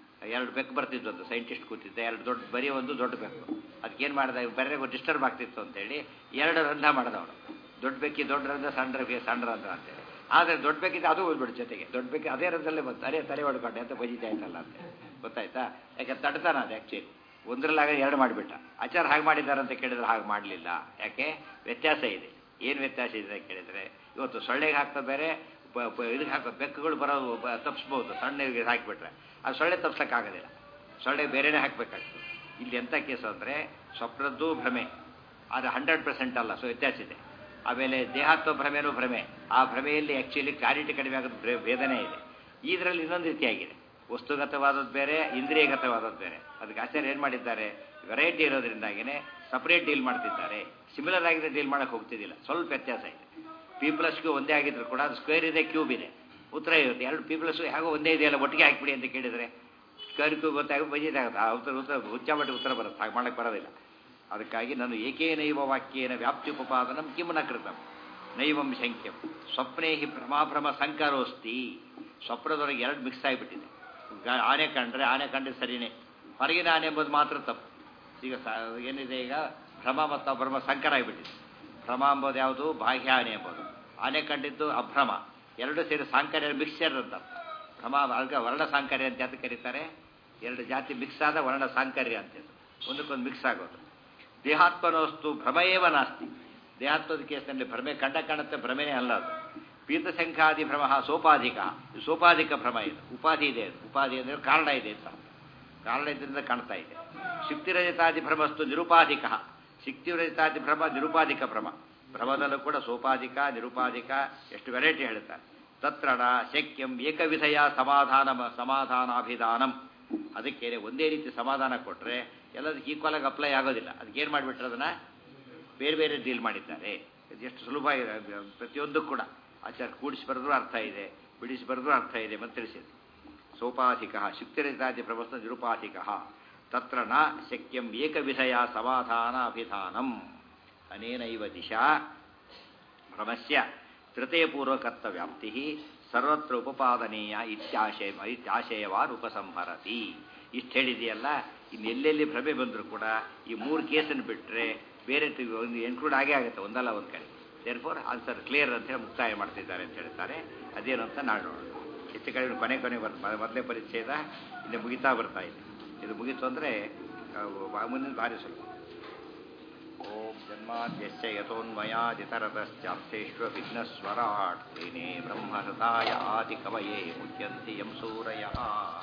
2 ಬೆಕ್ಕು ಬರ್ತಿದ್ದು, ಒಂದು ಸೈಂಟಿಸ್ಟ್ ಕೂತಿದ್ದೆ, 2 ದೊಡ್ಡ ಬರೀ ಒಂದು ದೊಡ್ಡ ಬೆಕ್ಕು. ಅದಕ್ಕೇನು ಮಾಡಿದ, ಬೇರೆ ಡಿಸ್ಟರ್ಬ್ ಆಗ್ತಿತ್ತು ಅಂತೇಳಿ 2 ರಂಧ್ರ ಮಾಡಿದವನು. ದೊಡ್ಡ ಬೆಕ್ಕಿ ದೊಡ್ಡ ರಂಧ್ರ, ಸಣ್ಣ ರಂಧ್ರ ಅಂತೇಳಿ. ಆದರೆ ದೊಡ್ಡ ಬೆಕ್ಕಿದ್ದು ಅದು ಹೋಗ್ಬಿಡು ಜೊತೆಗೆ, ದೊಡ್ಡ ಬೆಕ್ಕಿ ಅದೇ ರಂಧ್ರಲ್ಲೇ ಬಂತು, ಅದೇ ತಲೆ ಹೊಡ್ಕೊಂಡೆ ಅಂತ ಬಜಿತಾ ಇತ್ತಲ್ಲ ಅಂತ, ಗೊತ್ತಾಯ್ತಾ? ಯಾಕೆ ತಡ್ತಾನ ಅದು ಆ್ಯಕ್ಚುಲಿ ಒಂದರಲ್ಲಾಗ 2 ಮಾಡಿಬಿಟ್ಟ. ಆಚಾರ ಹಾಗೆ ಮಾಡಿದ್ದಾರೆ ಅಂತ ಕೇಳಿದ್ರೆ ಹಾಗೆ ಮಾಡಲಿಲ್ಲ. ಯಾಕೆ? ವ್ಯತ್ಯಾಸ ಇದೆ. ಏನು ವ್ಯತ್ಯಾಸ ಇದೆ ಅಂತ ಕೇಳಿದರೆ, ಇವತ್ತು ಸೊಳ್ಳೆಗೆ ಹಾಕೋದು ಬೇರೆ, ಇದಕ್ಕೆ ಹಾಕೋದು, ಬೆಕ್ಕುಗಳು ಬರೋದು ತಪ್ಪಿಸ್ಬೋದು, ಸಣ್ಣಗೆ ಹಾಕಿಬಿಟ್ರೆ ಅದು ಸೊಳ್ಳೆ ತಪ್ಸೋಕ್ಕಾಗೋದಿಲ್ಲ, ಸೊಳ್ಳೆ ಬೇರೆನೇ ಹಾಕಬೇಕಾಗ್ತದೆ. ಇಲ್ಲಿ ಎಂಥ ಕೇಸು ಅಂದರೆ ಸ್ವಪ್ನದ್ದು ಭ್ರಮೆ, ಅದು 100% ಅಲ್ಲ, ಸೊ ವ್ಯತ್ಯಾಸ ಇದೆ. ಆಮೇಲೆ ದೇಹಾತ್ಮ ಭ್ರಮೆನೂ ಭ್ರಮೆ, ಆ ಭ್ರಮೆಯಲ್ಲಿ ಆ್ಯಕ್ಚುಲಿ ಕ್ಲಾರಿಟಿ ಕಡಿಮೆ ಆಗೋದು ಭೇದನೆ ಇದೆ. ಇದರಲ್ಲಿ ಇನ್ನೊಂದು ರೀತಿಯಾಗಿದೆ, ವಸ್ತುಗತವಾದದ್ದು ಬೇರೆ, ಇಂದ್ರಿಯಗತವಾದದ್ದು ಬೇರೆ. ಅದಕ್ಕೆ ಆಚಾರ್ಯ ಏನು ಮಾಡಿದ್ದಾರೆ, ವೆರೈಟಿ ಇರೋದ್ರಿಂದಾಗಿಯೇ ಸಪ್ರೇಟ್ ಡೀಲ್ ಮಾಡ್ತಿದ್ದಾರೆ. ಸಿಮಿಲರ್ ಆಗಿದ್ರೆ ಡೀಲ್ ಮಾಡೋಕ್ಕೆ ಹೋಗ್ತಿದ್ದಿಲ್ಲ, ಸ್ವಲ್ಪ ವ್ಯತ್ಯಾಸ ಇದೆ. P+Q ಒಂದೇ ಆಗಿದ್ರು ಕೂಡ ಅದು ಸ್ಕ್ವೇರ್ ಇದೆ, ಕ್ಯೂಬ್ ಇದೆ, ಉತ್ತರ ಇರುತ್ತೆ. 2 P+Q ಹೇಗೋ ಒಂದೇ ಇದೆಯಲ್ಲ, ಒಟ್ಟಿಗೆ ಹಾಕಿಬಿಡಿ ಅಂತ ಕೇಳಿದರೆ ಸ್ಕ್ವೇರ್ ಕ್ಯೂಬ್ ಗೊತ್ತಾಗಿ ಬಜಿದಾಗುತ್ತೆ, ಆ ಉತ್ತರ ಹುಚ್ಚಾಮಟ್ಟಿ ಉತ್ತರ ಬರುತ್ತೆ, ಹಾಗೆ ಮಾಡೋಕ್ಕೆ ಬರೋದಿಲ್ಲ. ಅದಕ್ಕಾಗಿ ನಾನು ಏಕೇನೈವ ವಾಕ್ಯೇನ ವ್ಯಾಪ್ತಿ ಉಪಪಾದನಂ ಕಿಮ್ನ ಕೃತಂ ನೈವಂ ಶಂಕ್ಯಂ ಸ್ವಪ್ನೇ ಹಿ ಭ್ರಮಾಭ್ರಮ ಸಂಕರೋಸ್ತಿ. ಸ್ವಪ್ನದೊಳಗೆ 2 ಮಿಕ್ಸ್ ಆಗಿಬಿಟ್ಟಿದೆ. ಆನೆ ಕಂಡ್ರೆ ಸರಿಯೇ, ಹೊರಗಿನ ಆನೆ ಎಂಬುದು ಮಾತ್ರ ತಪ್ಪು. ಈಗ ಏನಿದೆ, ಈಗ ಭ್ರಮ ಮತ್ತು ಅಭ್ರಮ ಸಂಕರ ಆಗಿಬಿಟ್ಟಿದೆ. ಭ್ರಮ ಎಂಬುದು ಯಾವುದು? ಬಾಹ್ಯ ಆನೆ ಎಂಬುದು. ಆನೆ ಕಂಡಿದ್ದು ಅಭ್ರಮ, 2 ಸೇರಿ ಸಾಂಕರ್ಯ ಮಿಕ್ಸ್ಚರ್ ಅಂತ. ಭ್ರಮ ಅದಕ್ಕೆ ವರ್ಣ ಸಾಂಕರ್ಯ ಅಂತ ಯಾಕೆ ಕರೀತಾರೆ? 2 ಜಾತಿ ಮಿಕ್ಸ್ ಆದ ವರ್ಣ ಸಾಂಕರ್ಯ ಅಂತ, ಒಂದಕ್ಕೊಂದು ಮಿಕ್ಸ್ ಆಗೋದು. ದೇಹಾತ್ಮನೋಸ್ತು ಭ್ರಮಯೇವ ನಾಸ್ತಿ. ದೇಹಾತ್ಮದ ಕೇಸಿನಲ್ಲಿ ಭ್ರಮೆ ಕಾಣುತ್ತೆ, ಭ್ರಮೆನೇ ಅಲ್ಲ ಅದು. ಪೀತಸಂಖ್ಯಾದಿ ಭ್ರಮ ಸೋಪಾಧಿಕ, ಸೋಪಾಧಿಕ ಭ್ರಮ ಇದು, ಉಪಾಧಿ ಇದೆ. ಉಪಾಧಿ ಅಂದರೆ ಕಾರಣ ಇದೆ ಅಂತ, ಕಾರಣ ಇದರಿಂದ ಕಾಣ್ತಾ ಇದೆ. ಶಕ್ತಿರಹಿತಾದಿ ಭ್ರಮಸ್ತು ನಿರುಪಾಧಿಕ, ಶಕ್ತಿರಹಿತಾದಿ ಭ್ರಮ ನಿರುಪಾಧಿಕ ಭ್ರಮ. ಭ್ರಮದಲ್ಲೂ ಕೂಡ ಸೋಪಾಧಿಕ, ನಿರುಪಾಧಿಕ, ಎಷ್ಟು ವೆರೈಟಿ ಹೇಳ್ತಾರೆ. ತತ್ರಣ ಶಕ್ಯಂ ಏಕವಿಧಯ ಸಮಾಧಾನಾಭಿಧಾನಂ. ಅದಕ್ಕೆ ಒಂದೇ ರೀತಿ ಸಮಾಧಾನ ಕೊಟ್ಟರೆ ಎಲ್ಲದಕ್ಕೆ ಈಕ್ವಲ್ ಆಗಿ ಅಪ್ಲೈ ಆಗೋದಿಲ್ಲ. ಅದಕ್ಕೇನು ಮಾಡಿಬಿಟ್ರೆ ಅದನ್ನು ಬೇರೆ ಬೇರೆ ಡೀಲ್ ಮಾಡಿದ್ದಾರೆ. ಎಷ್ಟು ಸುಲಭ ಇದೆ ಪ್ರತಿಯೊಂದು ಕೂಡ. ಆಚಾರ ಕೂಡಿಸಿ ಬರೆದ್ರೂ ಅರ್ಥ ಇದೆ, ಬಿಡಿಸಿ ಬರೆದ್ರೂ ಅರ್ಥ ಇದೆ ಮತ್ತು ತಿಳಿಸಿದೆ. ಸೋಪಾಧಿಕ ಶುಕ್ತಿರಹಿತಾದಿ ಪ್ರವಸ್ತು ನಿರುಪಾಧಿಕ ತತ್ರ ನ ಶಕ್ಯಂ ಏಕವಿಧಯ ಸಮಾಧಾನ ಅಭಿಧಾನಂ. ಅನೇನೈವ ದಿಶಾ ಭ್ರಮಸ್ಯ ತೃತೀಯಪೂರ್ವಕತ್ವ ವ್ಯಾಪ್ತಿ ಸರ್ವತ್ರ ಉಪಪಾದನೀಯ ಇತ್ಯಾಶಯವಾನ್ ಉಪಸಂಹರತಿ. ಇಷ್ಟು ಹೇಳಿದೆಯಲ್ಲ, ಇನ್ನೆಲ್ಲೆಲ್ಲಿ ಭ್ರಮೆ ಬಂದರೂ ಕೂಡ ಈ 3 ಕೇಸನ್ನು ಬಿಟ್ಟರೆ ಬೇರೆ ಒಂದು ಇನ್ಕ್ಲೂಡ್ ಆಗೇ ಆಗುತ್ತೆ, ಒಂದಲ್ಲ ಒಂದು ಕಡೆ. ದೇರ್ಫೋರ್ ಆನ್ಸರ್ ಕ್ಲಿಯರ್ ಅಂತ ಹೇಳಿ ಮುಕ್ತಾಯ ಮಾಡ್ತಿದ್ದಾರೆ ಅಂತ ಹೇಳ್ತಾರೆ. ಅದೇನು ಅಂತ ನಾಳೆ ನೋಡೋಣ. ಹೆಚ್ಚು ಕಡೆ ಕೊನೆ ಮೊದಲೇ ಪರಿಚ್ಛೇದ ಇಲ್ಲಿ ಮುಗಿತಾ ಬರ್ತಾ ಇದೆ. ಇದು ಮುಗೀತು ಅಂದರೆ ಮುಂದಿನ ಭಾರಿ ಸ್ವಲ್ಪ ಓಂ ಜನ್ಮಾದ್ಯಸ್ಯ ಯತೋನ್ಮಯಾದಿತರತಶ್ಚಾಪ್ತೇಷ್ವವಿಘ್ನಸ್ವರಾಟ್ ತೇನೇ ಬ್ರಹ್ಮಹೃದಾಯ ಆದಿಕವಯೇ ಮುಚ್ಯಂತಿ ಯಂ ಸೂರಯಃ